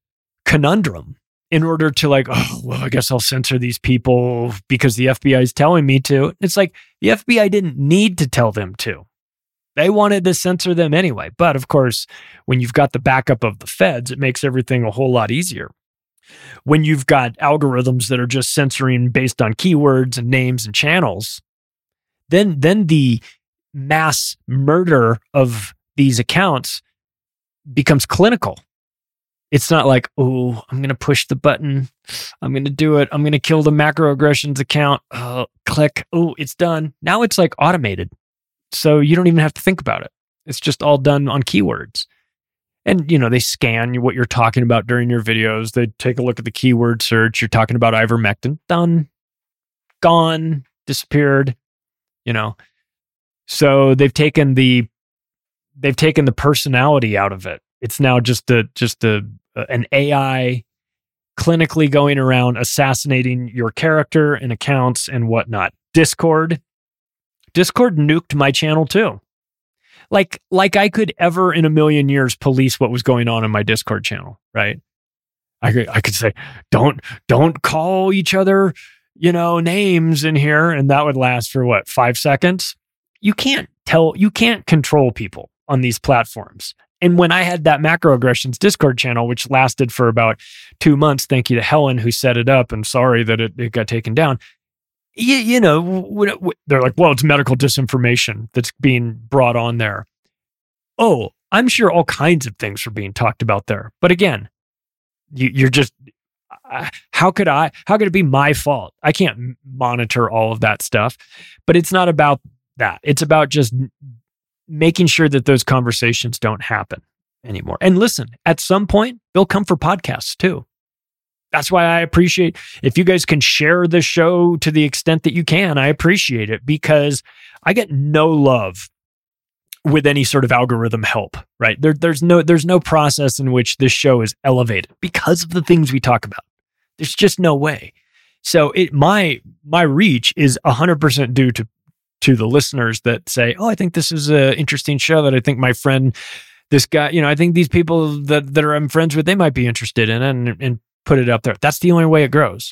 conundrum in order to like, oh, well, I guess I'll censor these people because the F B I is telling me to. It's like the F B I didn't need to tell them to. They wanted to censor them anyway. But of course, when you've got the backup of the feds, it makes everything a whole lot easier. When you've got algorithms that are just censoring based on keywords and names and channels, then, then the mass murder of these accounts becomes clinical. It's not like, oh, I'm going to push the button. I'm going to do it. I'm going to kill the macroaggressions account. Uh, click. Oh, it's done. Now it's like automated. So you don't even have to think about it. It's just all done on keywords. And, you know, they scan what you're talking about during your videos. They take a look at the keyword search. You're talking about ivermectin. Done. Gone. Disappeared. You know. So they've taken the they've taken the personality out of it. It's now just a just a an A I clinically going around assassinating your character and accounts and whatnot. Discord. Discord nuked my channel too. Like like I could ever in a million years police what was going on in my Discord channel, right? I could I could say, don't don't call each other, you know, names in here, and that would last for what, five seconds? You can't tell, you can't control people on these platforms. And when I had that macroaggressions Discord channel, which lasted for about two months, thank you to Helen who set it up, and sorry that it, it got taken down. You, you know, w- w- they're like, well, it's medical disinformation that's being brought on there. Oh, I'm sure all kinds of things are being talked about there. But again, you, you're just, uh, how could I, how could it be my fault? I can't monitor all of that stuff, but it's not about that. It's about just making sure that those conversations don't happen anymore. And listen, at some point, they'll come for podcasts too. That's why I appreciate if you guys can share the show to the extent that you can. I appreciate it because I get no love with any sort of algorithm help, right? There, there's no there's no process in which this show is elevated because of the things we talk about. There's just no way. So it my my reach is one hundred percent due to to the listeners that say, "Oh, I think this is an interesting show that I think my friend, this guy, you know, I think these people that that are I'm friends with, they might be interested in it," and and put it up there. That's the only way it grows.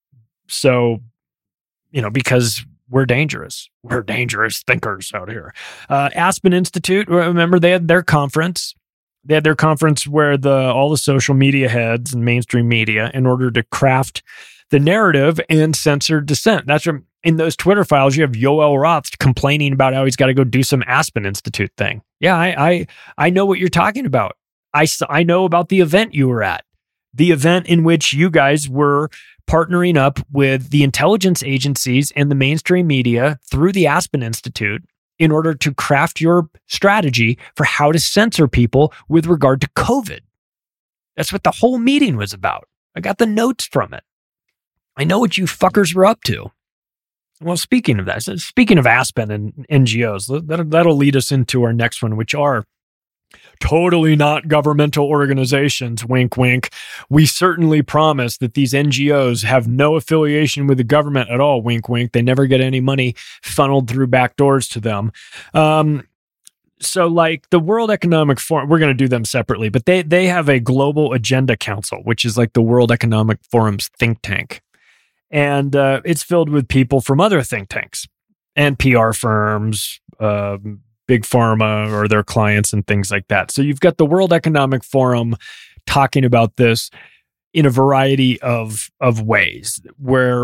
So, you know, because we're dangerous. We're dangerous thinkers out here. Uh, Aspen Institute, remember they had their conference. They had their conference where the all the social media heads and mainstream media, in order to craft the narrative and censor dissent. That's from, in those Twitter files, you have Yoel Roth complaining about how he's got to go do some Aspen Institute thing. Yeah, I, I I know what you're talking about. I, I know about the event you were at. The event in which you guys were partnering up with the intelligence agencies and the mainstream media through the Aspen Institute in order to craft your strategy for how to censor people with regard to COVID. That's what the whole meeting was about. I got the notes from it. I know what you fuckers were up to. Well, speaking of that, speaking of Aspen and N G Os, that, that'll lead us into our next one, which are totally not governmental organizations, wink, wink. We certainly promise that these N G Os have no affiliation with the government at all, wink, wink. They never get any money funneled through back doors to them. Um, so like the World Economic Forum, we're going to do them separately, but they they have a Global Agenda Council, which is like the World Economic Forum's think tank. And uh, it's filled with people from other think tanks and P R firms, um, Big Pharma or their clients and things like that. So you've got the World Economic Forum talking about this in a variety of of ways, where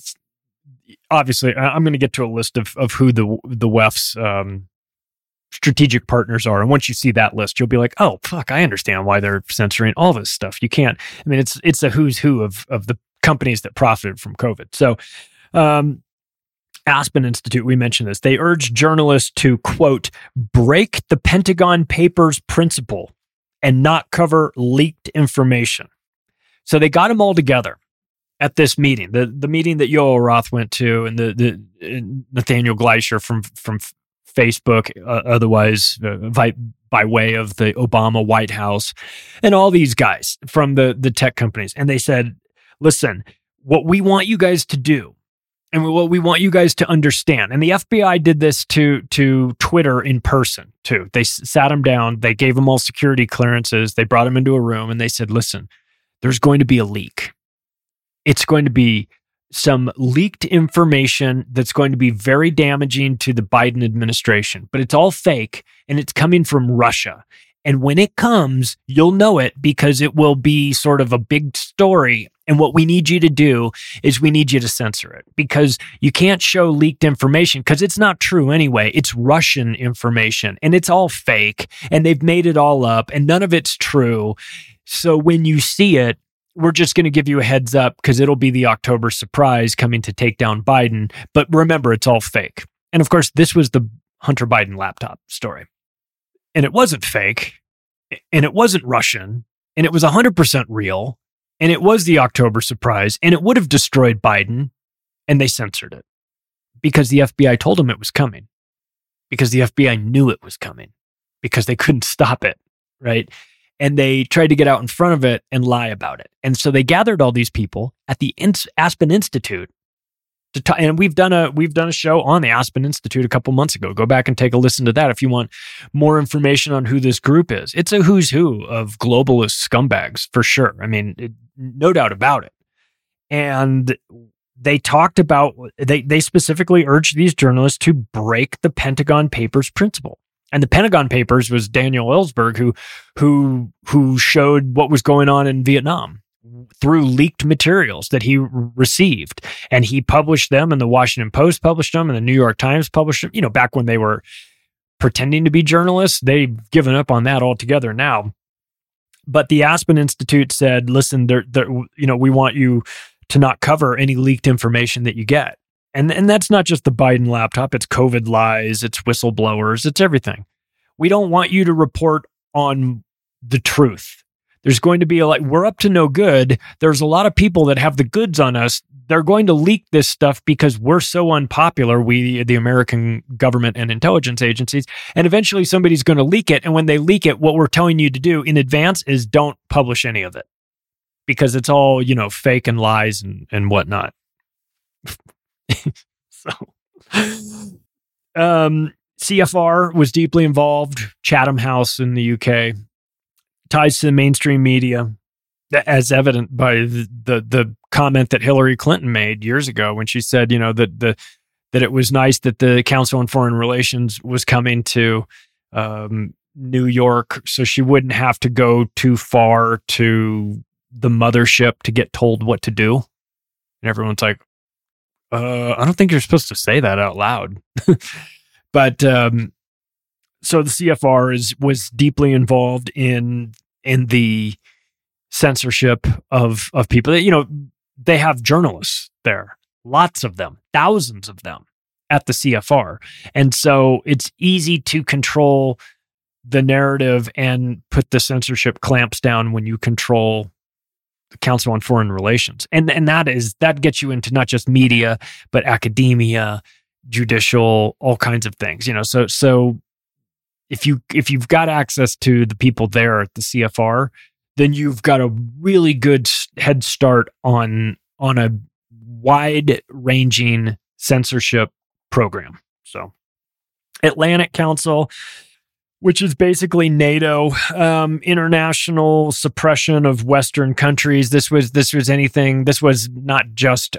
obviously I'm going to get to a list of of who the the W E F's um, strategic partners are. And once you see that list, you'll be like, oh, fuck, I understand why they're censoring all this stuff. You can't, I mean, it's it's a who's who of of the companies that profited from COVID. So, um, Aspen Institute, we mentioned this. They urge journalists to, quote, break the Pentagon Papers principle and not cover leaked information. So they got them all together at this meeting, the the meeting that Yoel Roth went to, and the the and Nathaniel Gleischer from from Facebook, uh, otherwise uh, by, by way of the Obama White House, and all these guys from the the tech companies. And they said, listen, what we want you guys to do, and what we want you guys to understand, and the F B I did this to to Twitter in person too. They s- sat them down, they gave them all security clearances, they brought them into a room, and they said, listen, there's going to be a leak. It's going to be some leaked information that's going to be very damaging to the Biden administration, but it's all fake, and it's coming from Russia. And when it comes, you'll know it because it will be sort of a big story. And what we need you to do is we need you to censor it, because you can't show leaked information because it's not true anyway. It's Russian information and it's all fake, and they've made it all up and none of it's true. So when you see it, we're just going to give you a heads up because it'll be the October surprise coming to take down Biden. But remember, it's all fake. And of course, this was the Hunter Biden laptop story. And it wasn't fake, and it wasn't Russian, and it was one hundred percent real, and it was the October surprise, and it would have destroyed Biden, and they censored it because the F B I told them it was coming, because the F B I knew it was coming, because they couldn't stop it, right? And they tried to get out in front of it and lie about it. And so they gathered all these people at the Aspen Institute to t- and we've done a we've done a show on the Aspen Institute a couple months ago. Go back and take a listen to that if you want more information on who this group is. It's a who's who of globalist scumbags for sure. I mean, it, no doubt about it. And they talked about they they specifically urged these journalists to break the Pentagon Papers principle. And the Pentagon Papers was Daniel Ellsberg, who who who showed what was going on in Vietnam through leaked materials that he received. And he published them, and the Washington Post published them, and the New York Times published them. You know, back when they were pretending to be journalists, they've given up on that altogether now. But the Aspen Institute said, listen, they're, they're, you know, we want you to not cover any leaked information that you get. And, and that's not just the Biden laptop. It's COVID lies. It's whistleblowers. It's everything. We don't want you to report on the truth. There's going to be a like, we're up to no good. There's a lot of people that have the goods on us. They're going to leak this stuff because we're so unpopular, we, the American government and intelligence agencies, and eventually somebody's going to leak it. And when they leak it, what we're telling you to do in advance is don't publish any of it because it's all, you know, fake and lies and, and whatnot. so, um, C F R was deeply involved, Chatham House in the U K, ties to the mainstream media, as evident by the, the the comment that Hillary Clinton made years ago when she said, you know, that the that it was nice that the Council on Foreign Relations was coming to um, New York, so she wouldn't have to go too far to the mothership to get told what to do. And everyone's like, uh, I don't think you're supposed to say that out loud. But um, so the C F R is was deeply involved in in the censorship of of people. You know, they have journalists there, lots of them, thousands of them at the C F R, and so it's easy to control the narrative and put the censorship clamps down when you control the Council on Foreign Relations, and and that is that gets you into not just media but academia, judicial, all kinds of things. You know, so so if you if you've got access to the people there at the C F R, then you've got a really good head start on on a wide-ranging censorship program. So, Atlantic Council, which is basically NATO, um, international suppression of Western countries. This was this was anything. This was not just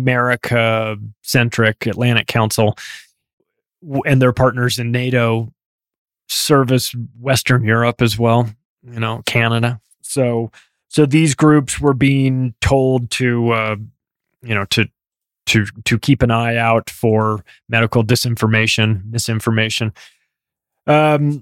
America-centric. Atlantic Council and their partners in NATO service Western Europe as well. You know, Canada. So, so these groups were being told to, uh, you know, to to to keep an eye out for medical disinformation, misinformation. Um.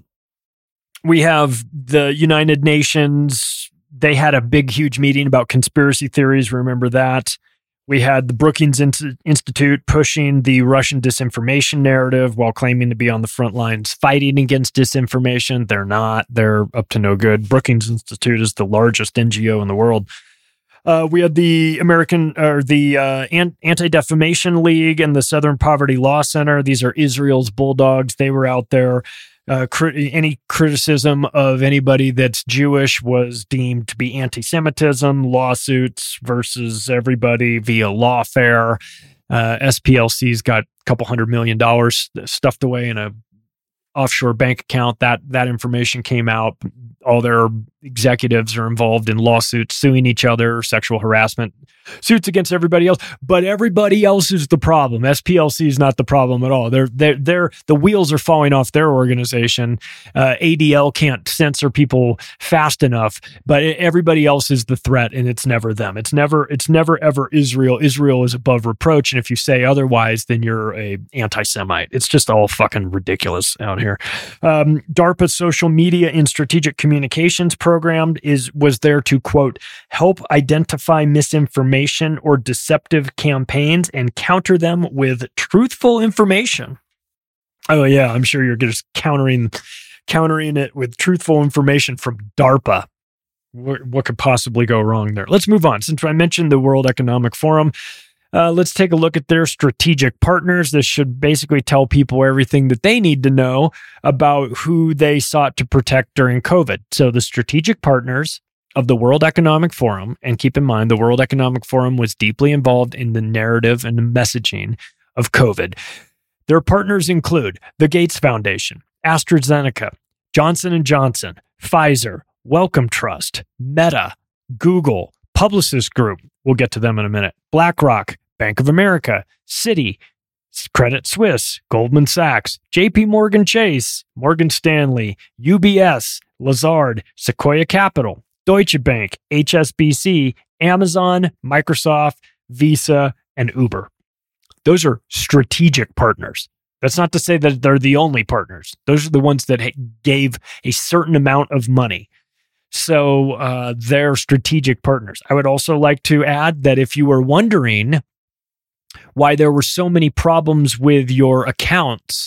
We have the United Nations. They had a big, huge meeting about conspiracy theories. Remember that. We had the Brookings Institute pushing the Russian disinformation narrative while claiming to be on the front lines fighting against disinformation. They're not. They're up to no good. Brookings Institute is the largest N G O in the world. Uh, we had the American or the uh, Anti-Defamation League and the Southern Poverty Law Center. These are Israel's bulldogs. They were out there. Uh, crit- any criticism of anybody that's Jewish was deemed to be anti-Semitism, lawsuits versus everybody via lawfare. Uh, S P L C's got a couple hundred million dollars stuffed away in a offshore bank account. That that information came out. All their executives are involved in lawsuits, suing each other, sexual harassment, suits against everybody else. But everybody else is the problem. S P L C is not the problem at all. They're they're they're the wheels are falling off their organization. Uh, A D L can't censor people fast enough, but everybody else is the threat, and it's never them. It's never it's never ever Israel. Israel is above reproach, and if you say otherwise, then you're a anti-Semite. It's just all fucking ridiculous out here. Um, DARPA's social media and strategic communications program is was there to, quote, help identify misinformation or deceptive campaigns and counter them with truthful information. Oh yeah, I'm sure you're just countering countering it with truthful information from DARPA. What, what could possibly go wrong there? Let's move on. Since I mentioned the World Economic Forum, Uh, let's take a look at their strategic partners. This should basically tell people everything that they need to know about who they sought to protect during COVID. So the strategic partners of the World Economic Forum, and keep in mind, the World Economic Forum was deeply involved in the narrative and the messaging of COVID. Their partners include the Gates Foundation, AstraZeneca, Johnson and Johnson, Pfizer, Wellcome Trust, Meta, Google, Publicis Group. We'll get to them in a minute. BlackRock, Bank of America, Citi, Credit Suisse, Goldman Sachs, J P Morgan Chase, Morgan Stanley, U B S, Lazard, Sequoia Capital, Deutsche Bank, H S B C, Amazon, Microsoft, Visa, and Uber. Those are strategic partners. That's not to say that they're the only partners. Those are the ones that gave a certain amount of money. So uh, they're strategic partners. I would also like to add that if you were wondering why there were so many problems with your accounts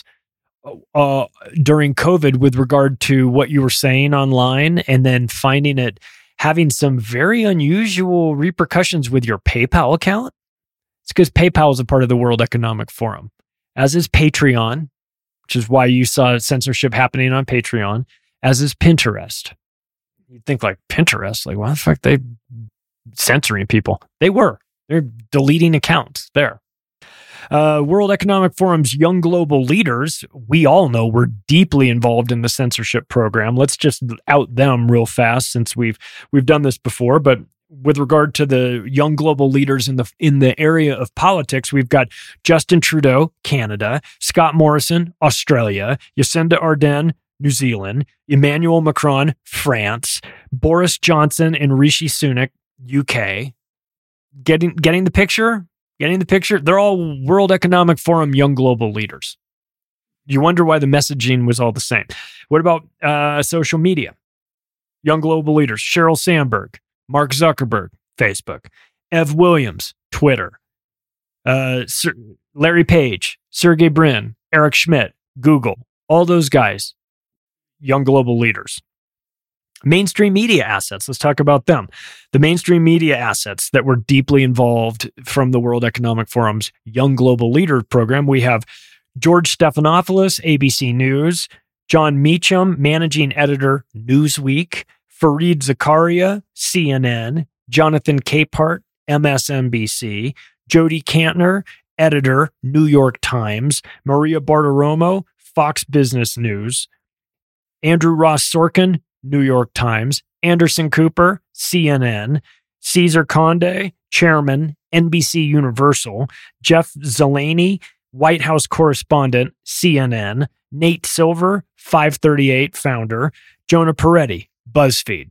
uh, during COVID with regard to what you were saying online, and then finding it having some very unusual repercussions with your PayPal account. It's because PayPal is a part of the World Economic Forum, as is Patreon, which is why you saw censorship happening on Patreon, as is Pinterest. You'd think like Pinterest, like, why the fuck are they censoring people? They were. They're deleting accounts there. Uh, World Economic Forum's young global leaders, we all know, were deeply involved in the censorship program. Let's just out them real fast, since we've we've done this before. But with regard to the young global leaders in the in the area of politics, we've got Justin Trudeau, Canada; Scott Morrison, Australia; Jacinda Ardern, New Zealand; Emmanuel Macron, France; Boris Johnson and Rishi Sunak, U K. Getting getting the picture? Getting the picture? They're all World Economic Forum young global leaders. You wonder why the messaging was all the same. What about uh, social media? Young global leaders: Sheryl Sandberg, Mark Zuckerberg, Facebook; Ev Williams, Twitter; uh, Sir, Larry Page, Sergey Brin, Eric Schmidt, Google. All those guys, young global leaders. Mainstream media assets. Let's talk about them. The mainstream media assets that were deeply involved from the World Economic Forum's Young Global Leader program. We have George Stephanopoulos, A B C News; John Meacham, managing editor, Newsweek; Fareed Zakaria, C N N; Jonathan Capehart, M S N B C; Jody Kantner, editor, New York Times; Maria Bartiromo, Fox Business News; Andrew Ross Sorkin, New York Times; Anderson Cooper, C N N; Cesar Conde, chairman, N B C Universal; Jeff Zeleny, White House correspondent, C N N; Nate Silver, five thirty-eight founder; Jonah Peretti, BuzzFeed.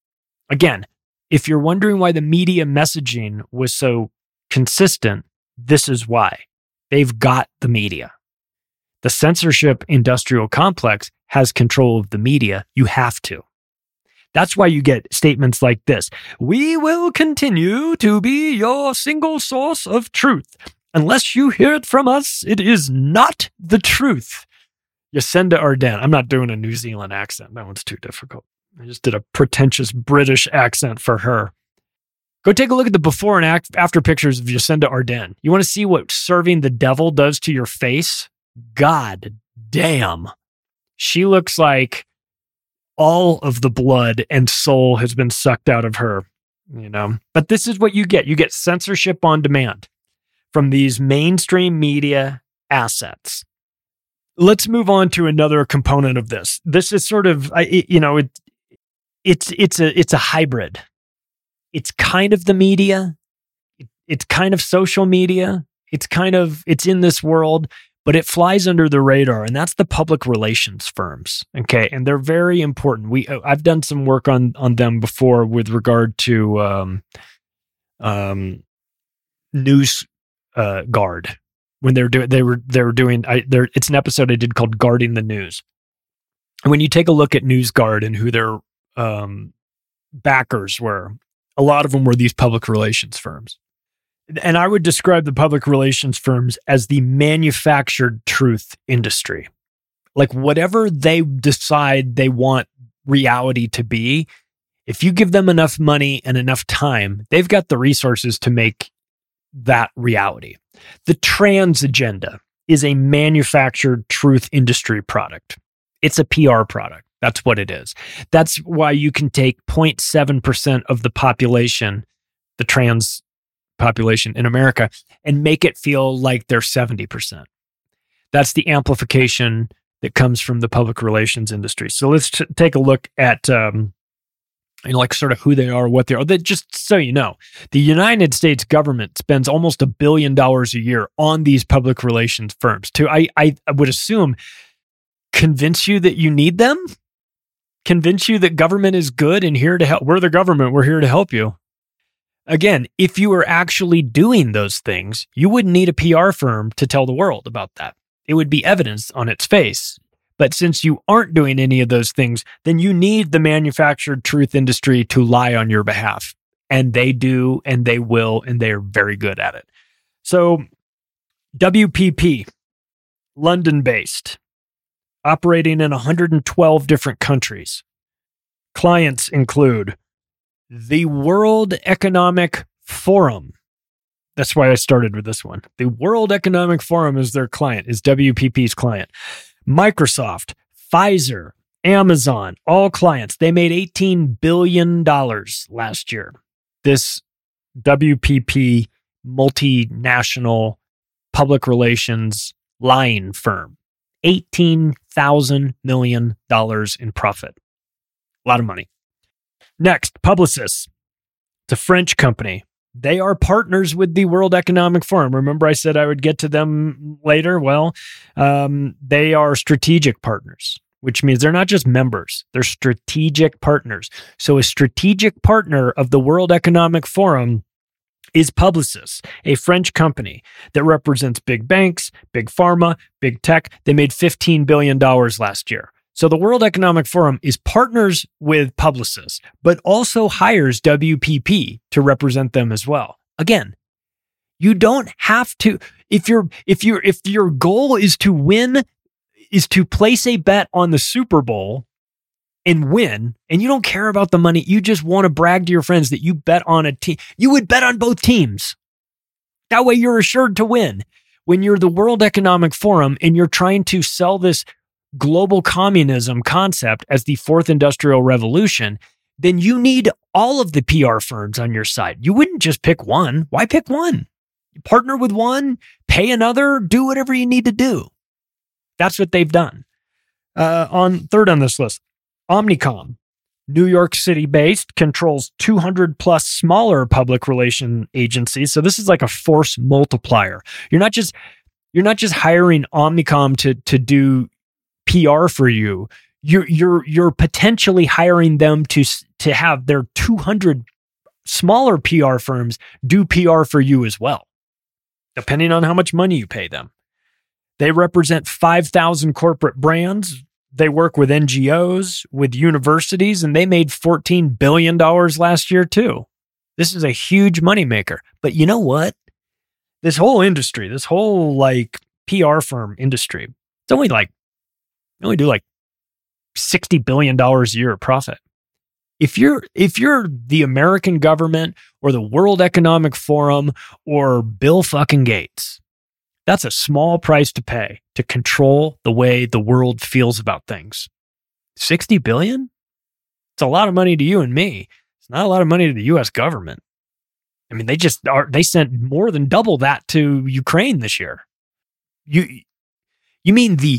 Again, if you're wondering why the media messaging was so consistent, this is why. They've got the media. The censorship industrial complex has control of the media. You have to. That's why you get statements like this: "We will continue to be your single source of truth. Unless you hear it from us, it is not the truth." Jacinda Ardern. I'm not doing a New Zealand accent. That one's too difficult. I just did a pretentious British accent for her. Go take a look at the before and after pictures of Jacinda Ardern. You want to see what serving the devil does to your face? God damn. She looks like all of the blood and soul has been sucked out of her, you know. But this is what you get. You get censorship on demand from these mainstream media assets. Let's move on to another component of this. This is sort of, you know, it, it's it's a it's a hybrid. It's kind of the media. It's kind of social media. It's kind of, it's in this world, but it flies under the radar, and that's the public relations firms. Okay, and they're very important. We I've done some work on on them before with regard to um, um, News uh, Guard when they're doing they were they were doing. I, there it's an episode I did called "Guarding the News." And when you take a look at News Guard and who their um, backers were, a lot of them were these public relations firms. And I would describe the public relations firms as the manufactured truth industry. Like whatever they decide they want reality to be, if you give them enough money and enough time, they've got the resources to make that reality. The trans agenda is a manufactured truth industry product. It's a P R product. That's what it is. That's why you can take zero point seven percent of the population, the trans population in America, and make it feel like they're seventy percent. That's the amplification that comes from the public relations industry. So let's t- take a look at, um, you know, like sort of who they are, what they are. They, just so you know, the United States government spends almost a billion dollars a year on these public relations firms to, I, I, I would assume, convince you that you need them, convince you that government is good and here to help. We're the government. We're here to help you. Again, if you were actually doing those things, you wouldn't need a P R firm to tell the world about that. It would be evidence on its face. But since you aren't doing any of those things, then you need the manufactured truth industry to lie on your behalf. And they do, and they will, and they're very good at it. So W P P, London-based, operating in one hundred twelve different countries. Clients include the World Economic Forum. That's why I started with this one. The World Economic Forum is their client, is W P P's client. Microsoft, Pfizer, Amazon, all clients. They made eighteen billion dollars last year. This W P P multinational public relations lying firm. eighteen thousand million dollars in profit. A lot of money. Next, Publicis. It's a French company. They are partners with the World Economic Forum. Remember I said I would get to them later? Well, um, they are strategic partners, which means they're not just members. They're strategic partners. So a strategic partner of the World Economic Forum is Publicis, a French company that represents big banks, big pharma, big tech. They made fifteen billion dollars last year. So the World Economic Forum is partners with Publicis, but also hires W P P to represent them as well. Again, you don't have to, if your if your if your goal is to win, is to place a bet on the Super Bowl and win, and you don't care about the money, you just want to brag to your friends that you bet on a team, you would bet on both teams. That way you're assured to win. When you're the World Economic Forum and you're trying to sell this global communism concept as the fourth industrial revolution, then you need all of the P R firms on your side. You wouldn't just pick one. Why pick one? Partner with one, pay another, do whatever you need to do. That's what they've done. Uh, on third on this list, Omnicom, New York City based, controls two hundred plus smaller public relation agencies. So this is like a force multiplier. You're not just you're not just hiring Omnicom to to do P R for you. You're you're you're potentially hiring them to to have their two hundred smaller P R firms do P R for you as well, depending on how much money you pay them. They represent five thousand corporate brands. They work with N G Os, with universities, and they made fourteen billion dollars last year too. This is a huge moneymaker. But you know what? This whole industry, this whole like P R firm industry, it's only like They only do like sixty billion dollars a year of profit. If you're if you're the American government or the World Economic Forum or Bill fucking Gates, that's a small price to pay to control the way the world feels about things. sixty billion dollars? It's a lot of money to you and me. It's not a lot of money to the U S government. I mean, they just are, they sent more than double that to Ukraine this year. You you mean the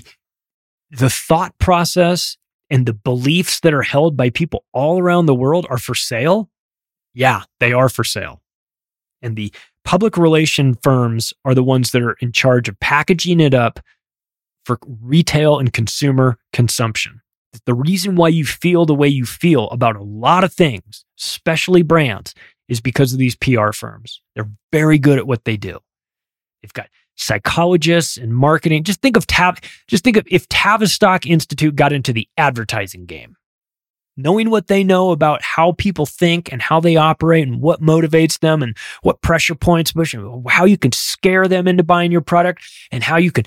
The thought process and the beliefs that are held by people all around the world are for sale? Yeah, they are for sale. And the public relation firms are the ones that are in charge of packaging it up for retail and consumer consumption. The reason why you feel the way you feel about a lot of things, especially brands, is because of these P R firms. They're very good at what they do. They've got psychologists and marketing. Just think of Tav. Just think of if Tavistock Institute got into the advertising game, knowing what they know about how people think and how they operate and what motivates them and what pressure points push and how you can scare them into buying your product and how you can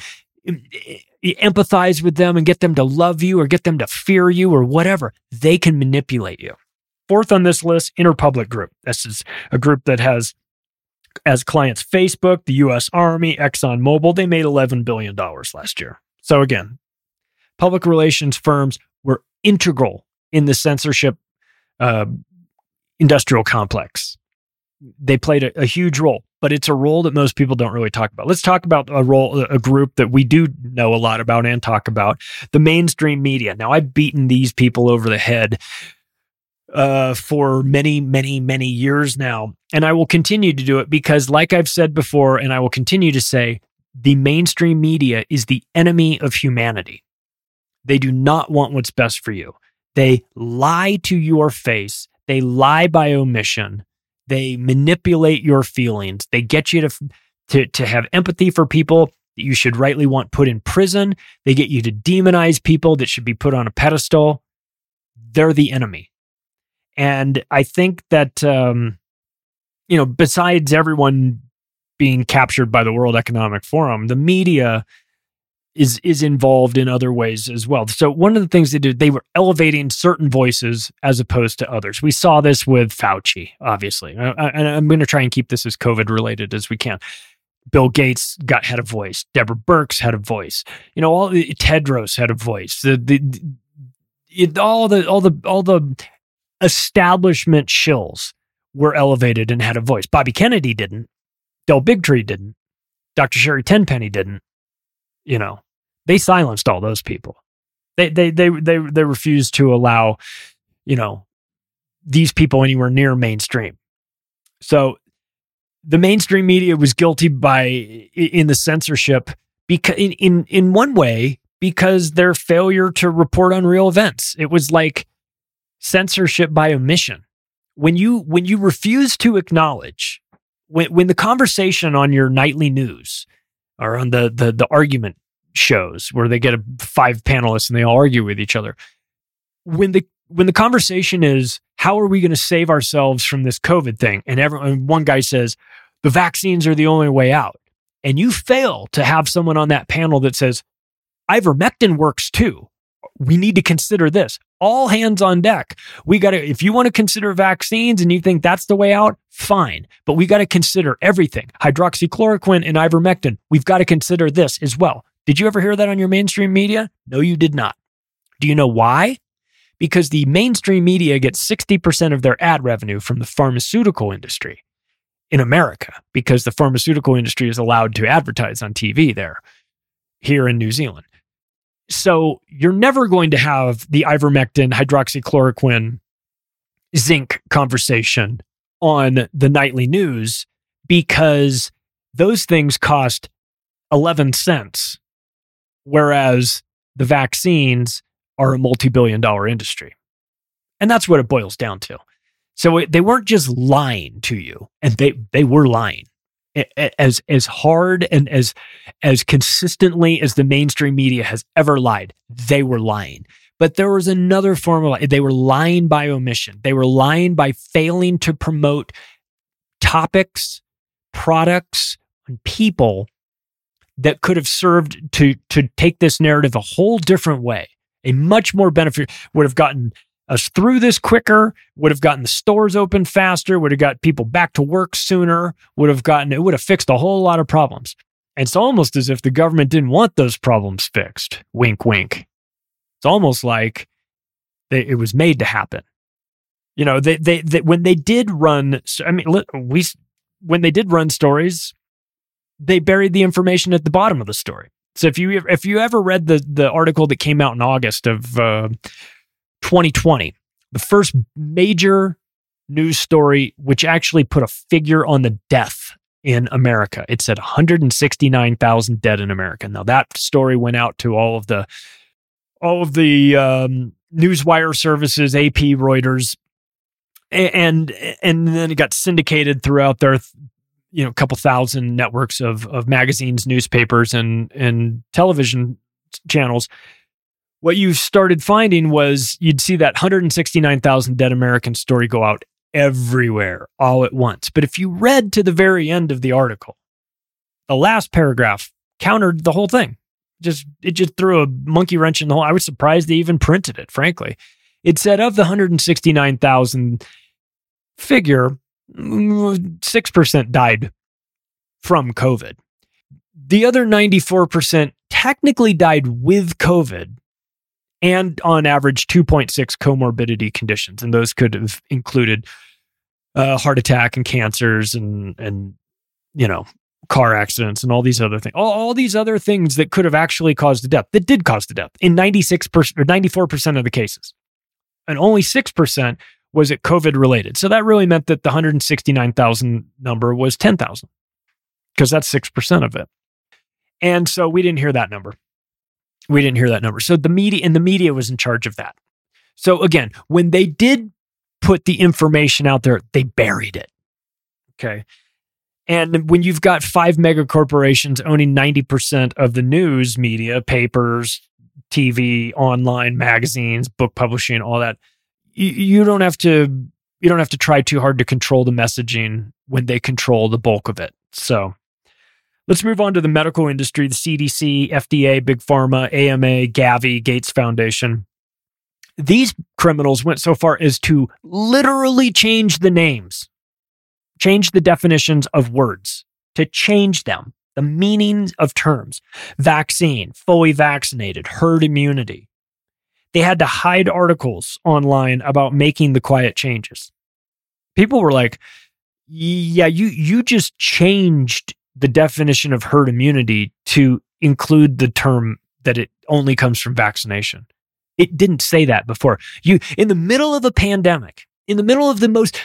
empathize with them and get them to love you or get them to fear you or whatever. They can manipulate you. Fourth on this list, Interpublic Group. This is a group that has as clients Facebook, the U S Army, ExxonMobil. They made eleven billion dollars last year. So again, public relations firms were integral in the censorship uh, industrial complex. They played a, a huge role, but it's a role that most people don't really talk about. Let's talk about a role, a group that we do know a lot about and talk about, the mainstream media. Now, I've beaten these people over the head uh, for many, many, many years now, and I will continue to do it because, like I've said before, and I will continue to say, the mainstream media is the enemy of humanity. They do not want what's best for you. They lie to your face. They lie by omission. They manipulate your feelings. They get you to, to, to have empathy for people that you should rightly want put in prison. They get you to demonize people that should be put on a pedestal. They're the enemy. And I think that, um, you know, besides everyone being captured by the World Economic Forum, the media is is involved in other ways as well. So one of the things they did, they were elevating certain voices as opposed to others. We saw this with Fauci, obviously. I, I, and I'm going to try and keep this as COVID related as we can. Bill Gates got had a voice. Deborah Birx had a voice. You know, all the Tedros had a voice. The, the, the it, all the all the all the establishment shills were elevated and had a voice. Bobby Kennedy didn't. Del Bigtree didn't. Doctor Sherry Tenpenny didn't. You know, they silenced all those people. They they they they they refused to allow, you know, these people anywhere near mainstream. So the mainstream media was guilty by in the censorship because in, in in one way because their failure to report on real events. It was like censorship by omission. When you when you refuse to acknowledge when when the conversation on your nightly news or on the the the argument shows where they get a, five panelists and they all argue with each other, when the when the conversation is how are we going to save ourselves from this COVID thing, and everyone one guy says the vaccines are the only way out, and you fail to have someone on that panel that says ivermectin works too. We need to consider this. All hands on deck. We got to, if you want to consider vaccines and you think that's the way out, fine. But we got to consider everything. Hydroxychloroquine and ivermectin. We've got to consider this as well. Did you ever hear that on your mainstream media? No, you did not. Do you know why? Because the mainstream media gets sixty percent of their ad revenue from the pharmaceutical industry in America, because the pharmaceutical industry is allowed to advertise on T V there, here in New Zealand. So you're never going to have the ivermectin, hydroxychloroquine, zinc conversation on the nightly news because those things cost eleven cents, whereas the vaccines are a multi-billion dollar industry. And that's what it boils down to. So it, they weren't just lying to you, and they, they were lying. As as hard and as as consistently as the mainstream media has ever lied, they were lying. But there was another form of lie. They were lying by omission. They were lying by failing to promote topics, products, and people that could have served to to take this narrative a whole different way, a much more benefit, would have gotten us through this quicker, would have gotten the stores open faster, would have got people back to work sooner, would have gotten, it would have fixed a whole lot of problems. And it's almost as if the government didn't want those problems fixed. Wink, wink. It's almost like they, it was made to happen. You know, they, they, they, when they did run, I mean, we, when they did run stories, they buried the information at the bottom of the story. So if you, if you ever read the, the article that came out in August of, uh, twenty twenty, the first major news story, which actually put a figure on the death in America. It said one hundred sixty-nine thousand dead in America. Now that story went out to all of the, all of the um, newswire services, A P, Reuters, and and then it got syndicated throughout their, you know, a couple thousand networks of of magazines, newspapers, and and television channels. What you started finding was you'd see that one hundred sixty-nine thousand dead American story go out everywhere all at once. But if you read to the very end of the article, the last paragraph countered the whole thing. Just it just threw a monkey wrench in the whole. I was surprised they even printed it, frankly. It said of the one hundred sixty-nine thousand figure, six percent died from COVID. The other ninety-four percent technically died with COVID, and on average, two point six comorbidity conditions. And those could have included uh, heart attack and cancers and, and, you know, car accidents and all these other things. All, all these other things that could have actually caused the death, that did cause the death in ninety-six percent or ninety-four percent of the cases. And only six percent was it COVID related. So that really meant that the one hundred sixty-nine thousand number was ten thousand, because that's six percent of it. And so we didn't hear that number. We didn't hear that number. So the media and the media was in charge of that. So again, when they did put the information out there, they buried it. Okay. And when you've got five mega corporations owning ninety percent of the news media, papers, T V, online, magazines, book publishing, all that, you, you don't have to, you don't have to try too hard to control the messaging when they control the bulk of it. So Let's move on to the medical industry, the C D C, F D A, Big Pharma, A M A, Gavi, Gates Foundation. These criminals went so far as to literally change the names, change the definitions of words, to change them, the meanings of terms. Vaccine, fully vaccinated, herd immunity. They had to hide articles online about making the quiet changes. People were like, yeah, you you just changed the definition of herd immunity to include the term that it only comes from vaccination. It didn't say that before. You, in the middle of a pandemic, in the middle of the most,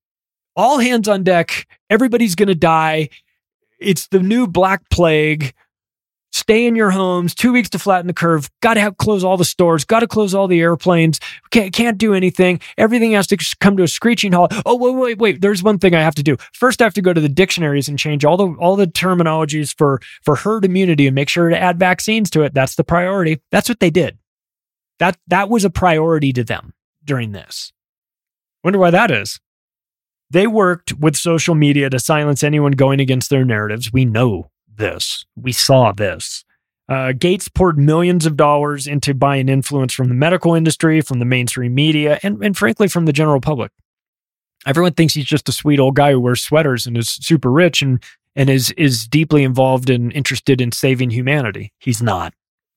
all hands on deck, everybody's going to die. It's the new Black Plague. Stay in your homes, two weeks to flatten the curve. Got to have close all the stores. Got to close all the airplanes. Can't, can't do anything. Everything has to come to a screeching halt. Oh, wait, wait, wait. There's one thing I have to do. First, I have to go to the dictionaries and change all the all the terminologies for, for herd immunity and make sure to add vaccines to it. That's the priority. That's what they did. That, that was a priority to them during this. Wonder why that is. They worked with social media to silence anyone going against their narratives. We know this. We saw this. Uh, Gates poured millions of dollars into buying influence from the medical industry, from the mainstream media, and, and frankly, from the general public. Everyone thinks he's just a sweet old guy who wears sweaters and is super rich and, and is, is deeply involved and interested in saving humanity. He's not.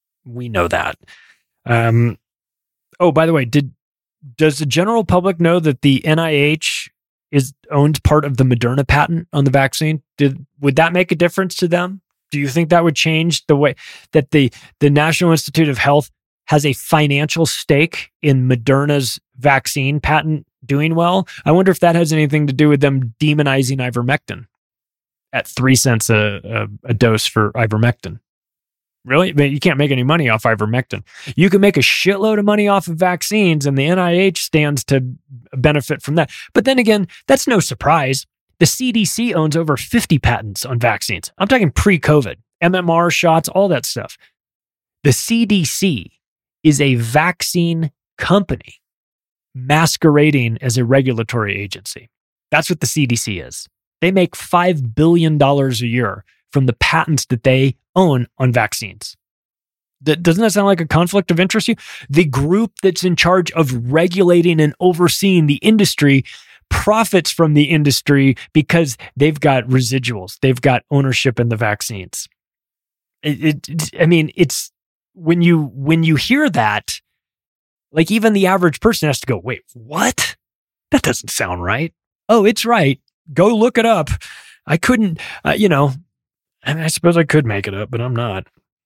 We know that. Um, oh, by the way, did does the general public know that the N I H is owned part of the Moderna patent on the vaccine? Did would that make a difference to them? Do you think that would change the way that the, the National Institute of Health has a financial stake in Moderna's vaccine patent doing well? I wonder if that has anything to do with them demonizing ivermectin at three cents a, a, a dose for ivermectin. Really? But you can't make any money off ivermectin. You can make a shitload of money off of vaccines, and the N I H stands to benefit from that. But then again, that's no surprise. The C D C owns over fifty patents on vaccines. I'm talking pre-COVID, M M R shots, all that stuff. The C D C is a vaccine company masquerading as a regulatory agency. That's what the C D C is. They make five billion dollars a year from the patents that they own on vaccines. Doesn't that sound like a conflict of interest to you? The group that's in charge of regulating and overseeing the industry profits from the industry because they've got residuals. They've got ownership in the vaccines. It, it, I mean, it's when you when you hear that, like even the average person has to go, wait, what? That doesn't sound right. Oh, it's right. Go look it up. I couldn't, uh, you know, I mean, I suppose I could make it up, but I'm not.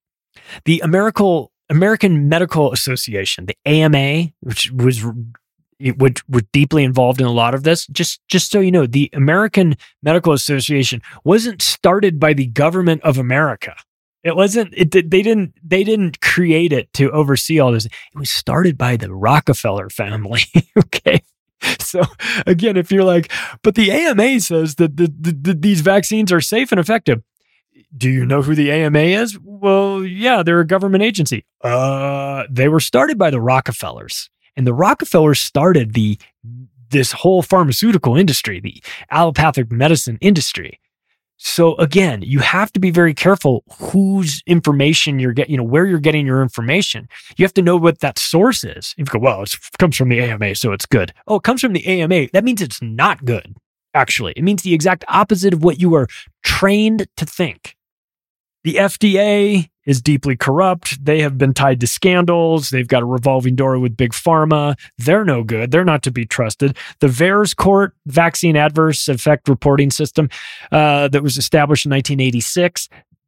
The American American Medical Association, the A M A, which was which was deeply involved in a lot of this. Just just so you know, the American Medical Association wasn't started by the government of America. It wasn't. It they didn't they didn't create it to oversee all this. It was started by the Rockefeller family. Okay. So again, if you're like, but the A M A says that the, the, the, these vaccines are safe and effective. Do you know who the A M A is? Well, yeah, they're a government agency. Uh, they were started by the Rockefellers, and the Rockefellers started the this whole pharmaceutical industry, the allopathic medicine industry. So again, you have to be very careful whose information you're getting, you know, where you're getting your information. You have to know what that source is. You go, well, it comes from the A M A, so it's good. Oh, it comes from the A M A. That means it's not good, actually. It means the exact opposite of what you are trained to think. The F D A is deeply corrupt. They have been tied to scandals. They've got a revolving door with Big Pharma. They're no good. They're not to be trusted. The VAERS Court, Vaccine Adverse Effect Reporting System, uh, that was established in nineteen eighty-six,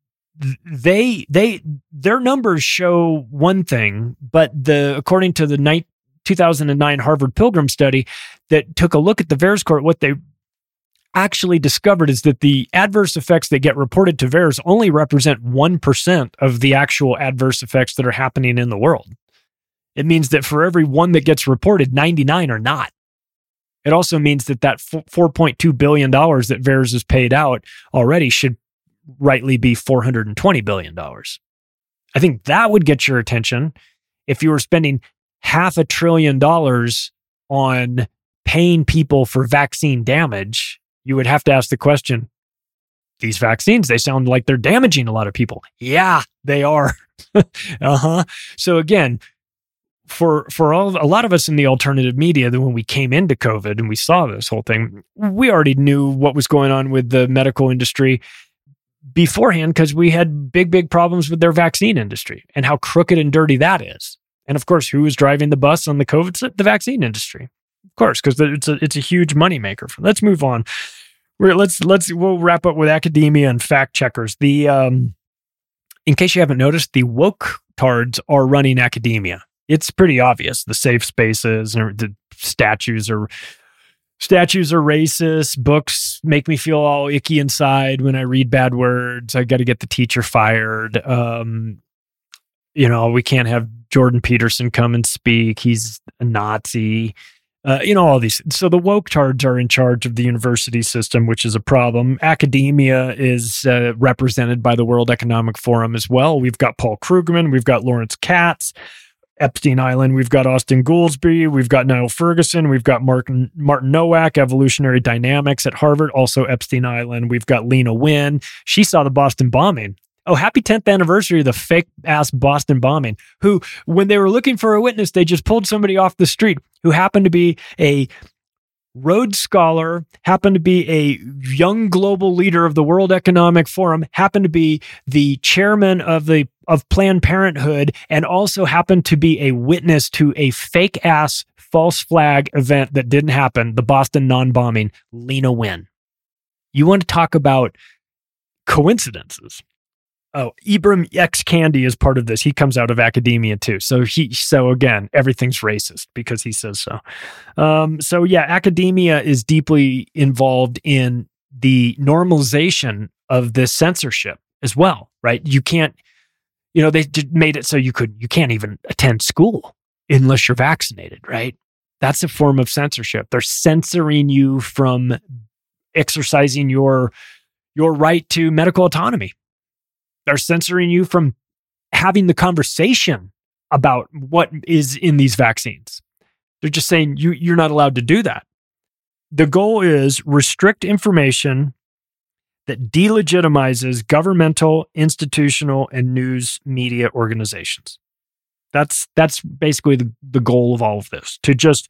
they they their numbers show one thing, but the according to the two thousand nine Harvard Pilgrim study that took a look at the VAERS Court, what they actually discovered is that the adverse effects that get reported to VAERS only represent one percent of the actual adverse effects that are happening in the world. It means that for every one that gets reported, ninety-nine are not. It also means that that four point two billion dollars that VAERS has paid out already should rightly be four hundred twenty billion dollars. I think that would get your attention if you were spending half a trillion dollars on paying people for vaccine damage. You would have to ask the question, these vaccines, they sound like they're damaging a lot of people. Yeah, they are. uh-huh. So again, for for all a lot of us in the alternative media, that when we came into COVID and we saw this whole thing, we already knew what was going on with the medical industry beforehand because we had big, big problems with their vaccine industry and how crooked and dirty that is. And of course, who was driving the bus on the COVID? The vaccine industry, of course, because it's a it's a huge moneymaker. Let's move on. We're, let's let's we'll wrap up with academia and fact checkers. The um, in case you haven't noticed, the woke tards are running academia. It's pretty obvious. The safe spaces and the statues are statues are racist. Books make me feel all icky inside when I read bad words. I got to get the teacher fired. Um, you know, we can't have Jordan Peterson come and speak. He's a Nazi. Uh, you know, all these. So the woke tards are in charge of the university system, which is a problem. Academia is uh, represented by the World Economic Forum as well. We've got Paul Krugman. We've got Lawrence Katz. Epstein Island, we've got Austin Goolsbee, we've got Niall Ferguson, we've got Martin, Martin Nowak, Evolutionary Dynamics at Harvard, also Epstein Island. We've got Lena Wynn. She saw the Boston bombing. Oh, happy tenth anniversary of the fake-ass Boston bombing, who, when they were looking for a witness, they just pulled somebody off the street who happened to be a Rhodes Scholar, happened to be a young global leader of the World Economic Forum, happened to be the chairman of the of Planned Parenthood, and also happened to be a witness to a fake-ass false flag event that didn't happen, the Boston non-bombing, Lena Wynn. You want to talk about coincidences? Oh, Ibram X. Kendi is part of this. He comes out of academia too. So he, so again, everything's racist because he says so. Um, so yeah, academia is deeply involved in the normalization of this censorship as well, right? You can't, you know, they made it so you could, you can't even attend school unless you're vaccinated, right? That's a form of censorship. They're censoring you from exercising your, your right to medical autonomy. They're censoring you from having the conversation about what is in these vaccines. They're just saying you, you're not allowed to do that. The goal is restrict information that delegitimizes governmental, institutional, and news media organizations. That's that's basically the, the goal of all of this. To just,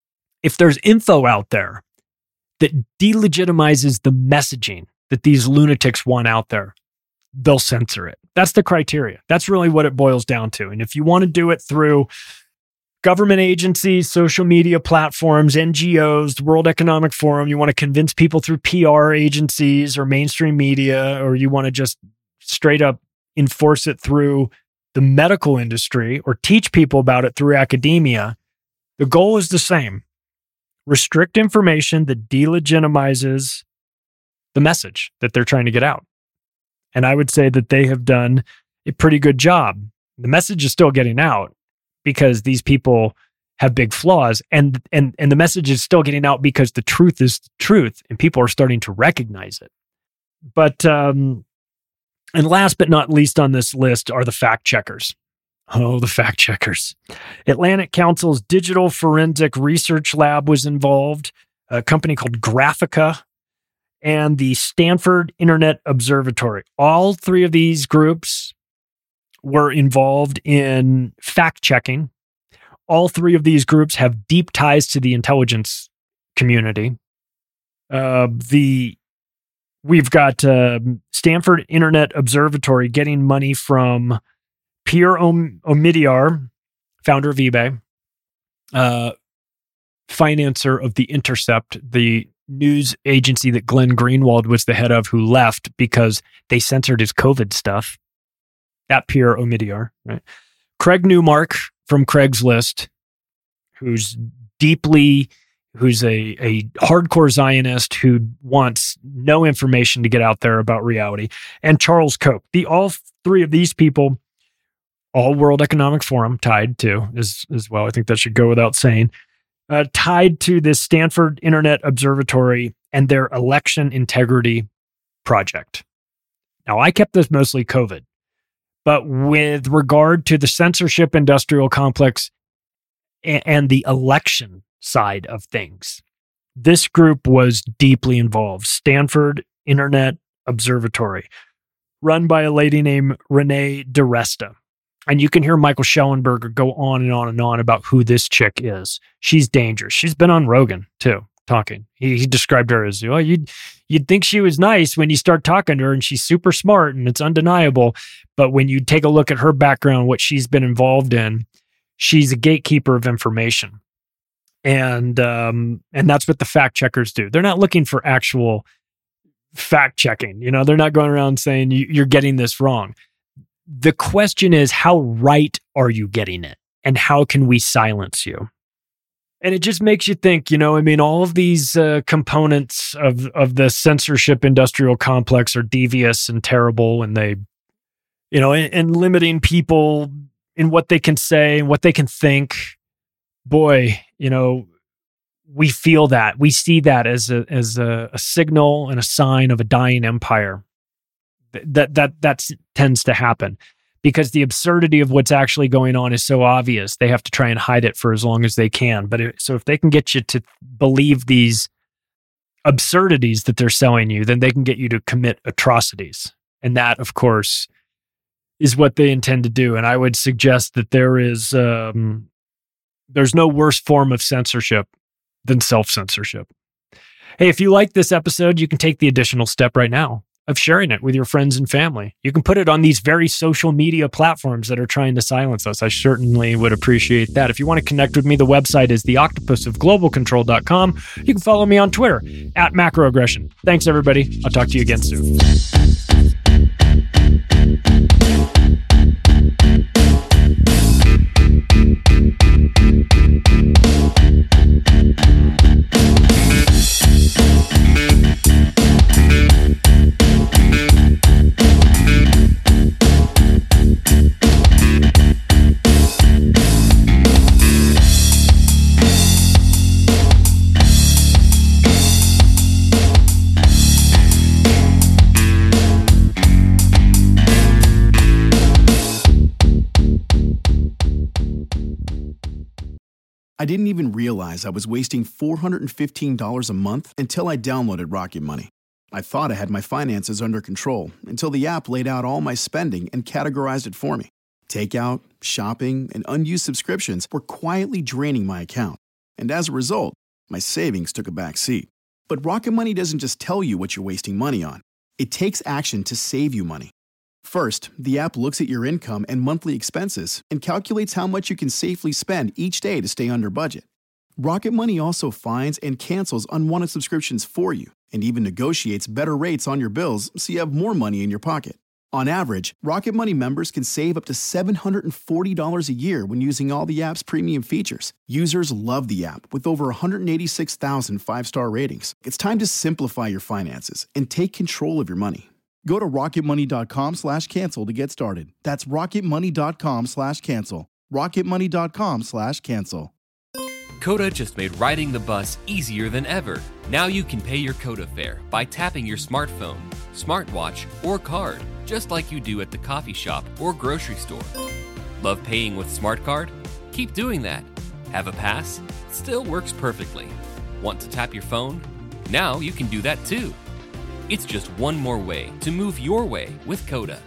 if there's info out there that delegitimizes the messaging that these lunatics want out there, they'll censor it. That's the criteria. That's really what it boils down to. And if you want to do it through government agencies, social media platforms, N G Os, the World Economic Forum, you want to convince people through P R agencies or mainstream media, or you want to just straight up enforce it through the medical industry or teach people about it through academia, the goal is the same. Restrict information that delegitimizes the message that they're trying to get out. And I would say that they have done a pretty good job. The message is still getting out because these people have big flaws, and and and the message is still getting out because the truth is the truth, and people are starting to recognize it. But um, and last but not least on this list are the fact checkers. Oh, the fact checkers. Atlantic Council's Digital Forensic Research Lab was involved, a company called Graphica, and the Stanford Internet Observatory. All three of these groups were involved in fact-checking. All three of these groups have deep ties to the intelligence community. Uh, the We've got uh, Stanford Internet Observatory getting money from Pierre Om- Omidyar, founder of eBay, uh, financer of The Intercept, the news agency that Glenn Greenwald was the head of, who left because they censored his COVID stuff. At Pierre Omidyar, right? Craig Newmark from Craigslist, who's deeply, who's a, a hardcore Zionist who wants no information to get out there about reality. And Charles Koch. The all three of these people, all World Economic Forum tied to as, as well. I think that should go without saying. Uh, tied to this Stanford Internet Observatory and their election integrity project. Now, I kept this mostly COVID, but with regard to the censorship industrial complex and, and the election side of things, this group was deeply involved. Stanford Internet Observatory, run by a lady named Renee DiResta. And you can hear Michael Schellenberger go on and on and on about who this chick is. She's dangerous. She's been on Rogan, too, talking. He, he described her as, well, you'd, you'd think she was nice when you start talking to her, and she's super smart, and it's undeniable. But when you take a look at her background, what she's been involved in, she's a gatekeeper of information. And um, and that's what the fact checkers do. They're not looking for actual fact checking. You know, they're not going around saying you're getting this wrong. The question is, how right are you getting it? And how can we silence you? And it just makes you think, you know, I mean, all of these uh, components of, of the censorship industrial complex are devious and terrible. And they, you know, and, and limiting people in what they can say and what they can think. Boy, you know, we feel that. We see that as a as a, a signal and a sign of a dying empire. That that that tends to happen because the absurdity of what's actually going on is so obvious. They have to try and hide it for as long as they can. But it, so if they can get you to believe these absurdities that they're selling you, then they can get you to commit atrocities. And that, of course, is what they intend to do. And I would suggest that there is um, there's no worse form of censorship than self-censorship. Hey, if you like this episode, you can take the additional step right now of sharing it with your friends and family. You can put it on these very social media platforms that are trying to silence us. I certainly would appreciate that. If you want to connect with me, the website is the octopus of global control dot com. You can follow me on Twitter at macroaggression. Thanks, everybody. I'll talk to you again soon. I didn't even realize I was wasting four hundred fifteen dollars a month until I downloaded Rocket Money. I thought I had my finances under control until the app laid out all my spending and categorized it for me. Takeout, shopping, and unused subscriptions were quietly draining my account. And as a result, my savings took a back seat. But Rocket Money doesn't just tell you what you're wasting money on. It takes action to save you money. First, the app looks at your income and monthly expenses and calculates how much you can safely spend each day to stay under budget. Rocket Money also finds and cancels unwanted subscriptions for you and even negotiates better rates on your bills so you have more money in your pocket. On average, Rocket Money members can save up to seven hundred forty dollars a year when using all the app's premium features. Users love the app with over one hundred eighty-six thousand five-star ratings. It's time to simplify your finances and take control of your money. Go to rocketmoney.com slash cancel to get started. That's rocketmoney.com slash cancel. rocketmoney.com slash cancel. Coda just made riding the bus easier than ever. Now you can pay your Coda fare by tapping your smartphone, smartwatch, or card, just like you do at the coffee shop or grocery store. Love paying with Smart Card? Keep doing that. Have a pass? Still works perfectly. Want to tap your phone? Now you can do that too. It's just one more way to move your way with Coda.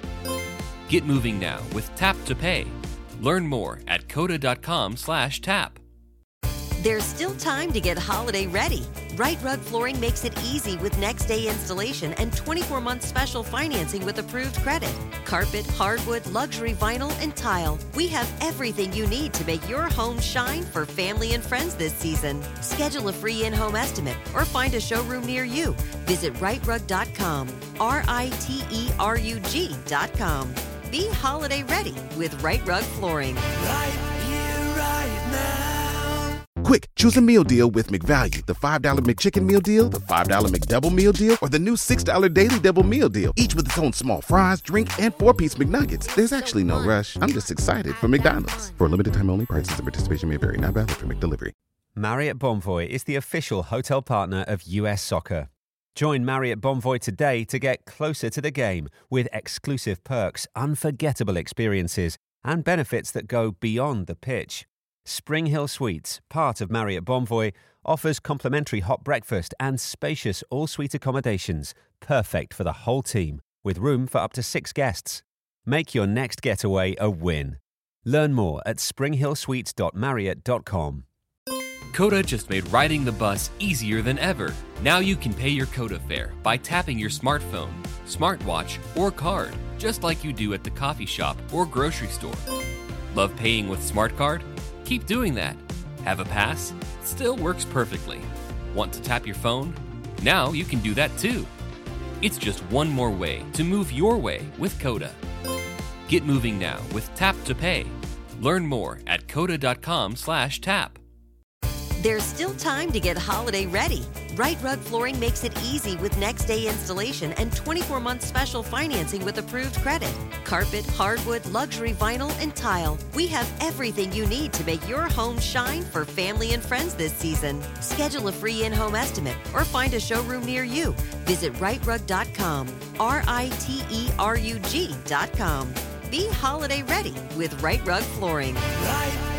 Get moving now with Tap to Pay. Learn more at coda.com slash tap. There's still time to get holiday ready. Right Rug Flooring makes it easy with next day installation and twenty-four month special financing with approved credit. Carpet, hardwood, luxury vinyl, and tile. We have everything you need to make your home shine for family and friends this season. Schedule a free in-home estimate or find a showroom near you. Visit right rug dot com, R I T E R U G dot com. Be holiday ready with Right Rug Flooring. Right here, right now. Quick, choose a meal deal with McValue. The five dollar McChicken meal deal, the five dollar McDouble meal deal, or the new six dollar Daily Double meal deal. Each with its own small fries, drink, and four-piece McNuggets. There's actually no rush. I'm just excited for McDonald's. For a limited time only, prices and participation may vary. Not valid for McDelivery. Marriott Bonvoy is the official hotel partner of U S Soccer. Join Marriott Bonvoy today to get closer to the game with exclusive perks, unforgettable experiences, and benefits that go beyond the pitch. Spring Hill Suites, part of Marriott Bonvoy, offers complimentary hot breakfast and spacious all-suite accommodations, perfect for the whole team, with room for up to six guests. Make your next getaway a win. Learn more at spring hill suites dot marriott dot com. Coda just made riding the bus easier than ever. Now you can pay your Coda fare by tapping your smartphone, smartwatch, or card, just like you do at the coffee shop or grocery store. Love paying with Smart Card? Keep doing that. Have a pass? Still works perfectly. Want to tap your phone? Now you can do that too. It's just one more way to move your way with Coda. Get moving now with Tap to Pay. Learn more at coda dot com slash tap. There's still time to get holiday ready. Right Rug Flooring makes it easy with next day installation and twenty-four month special financing with approved credit. Carpet, hardwood, luxury vinyl, and tile. We have everything you need to make your home shine for family and friends this season. Schedule a free in-home estimate or find a showroom near you. Visit right rug dot com, R I T E R U G dot com. Be holiday ready with Right Rug Flooring. Right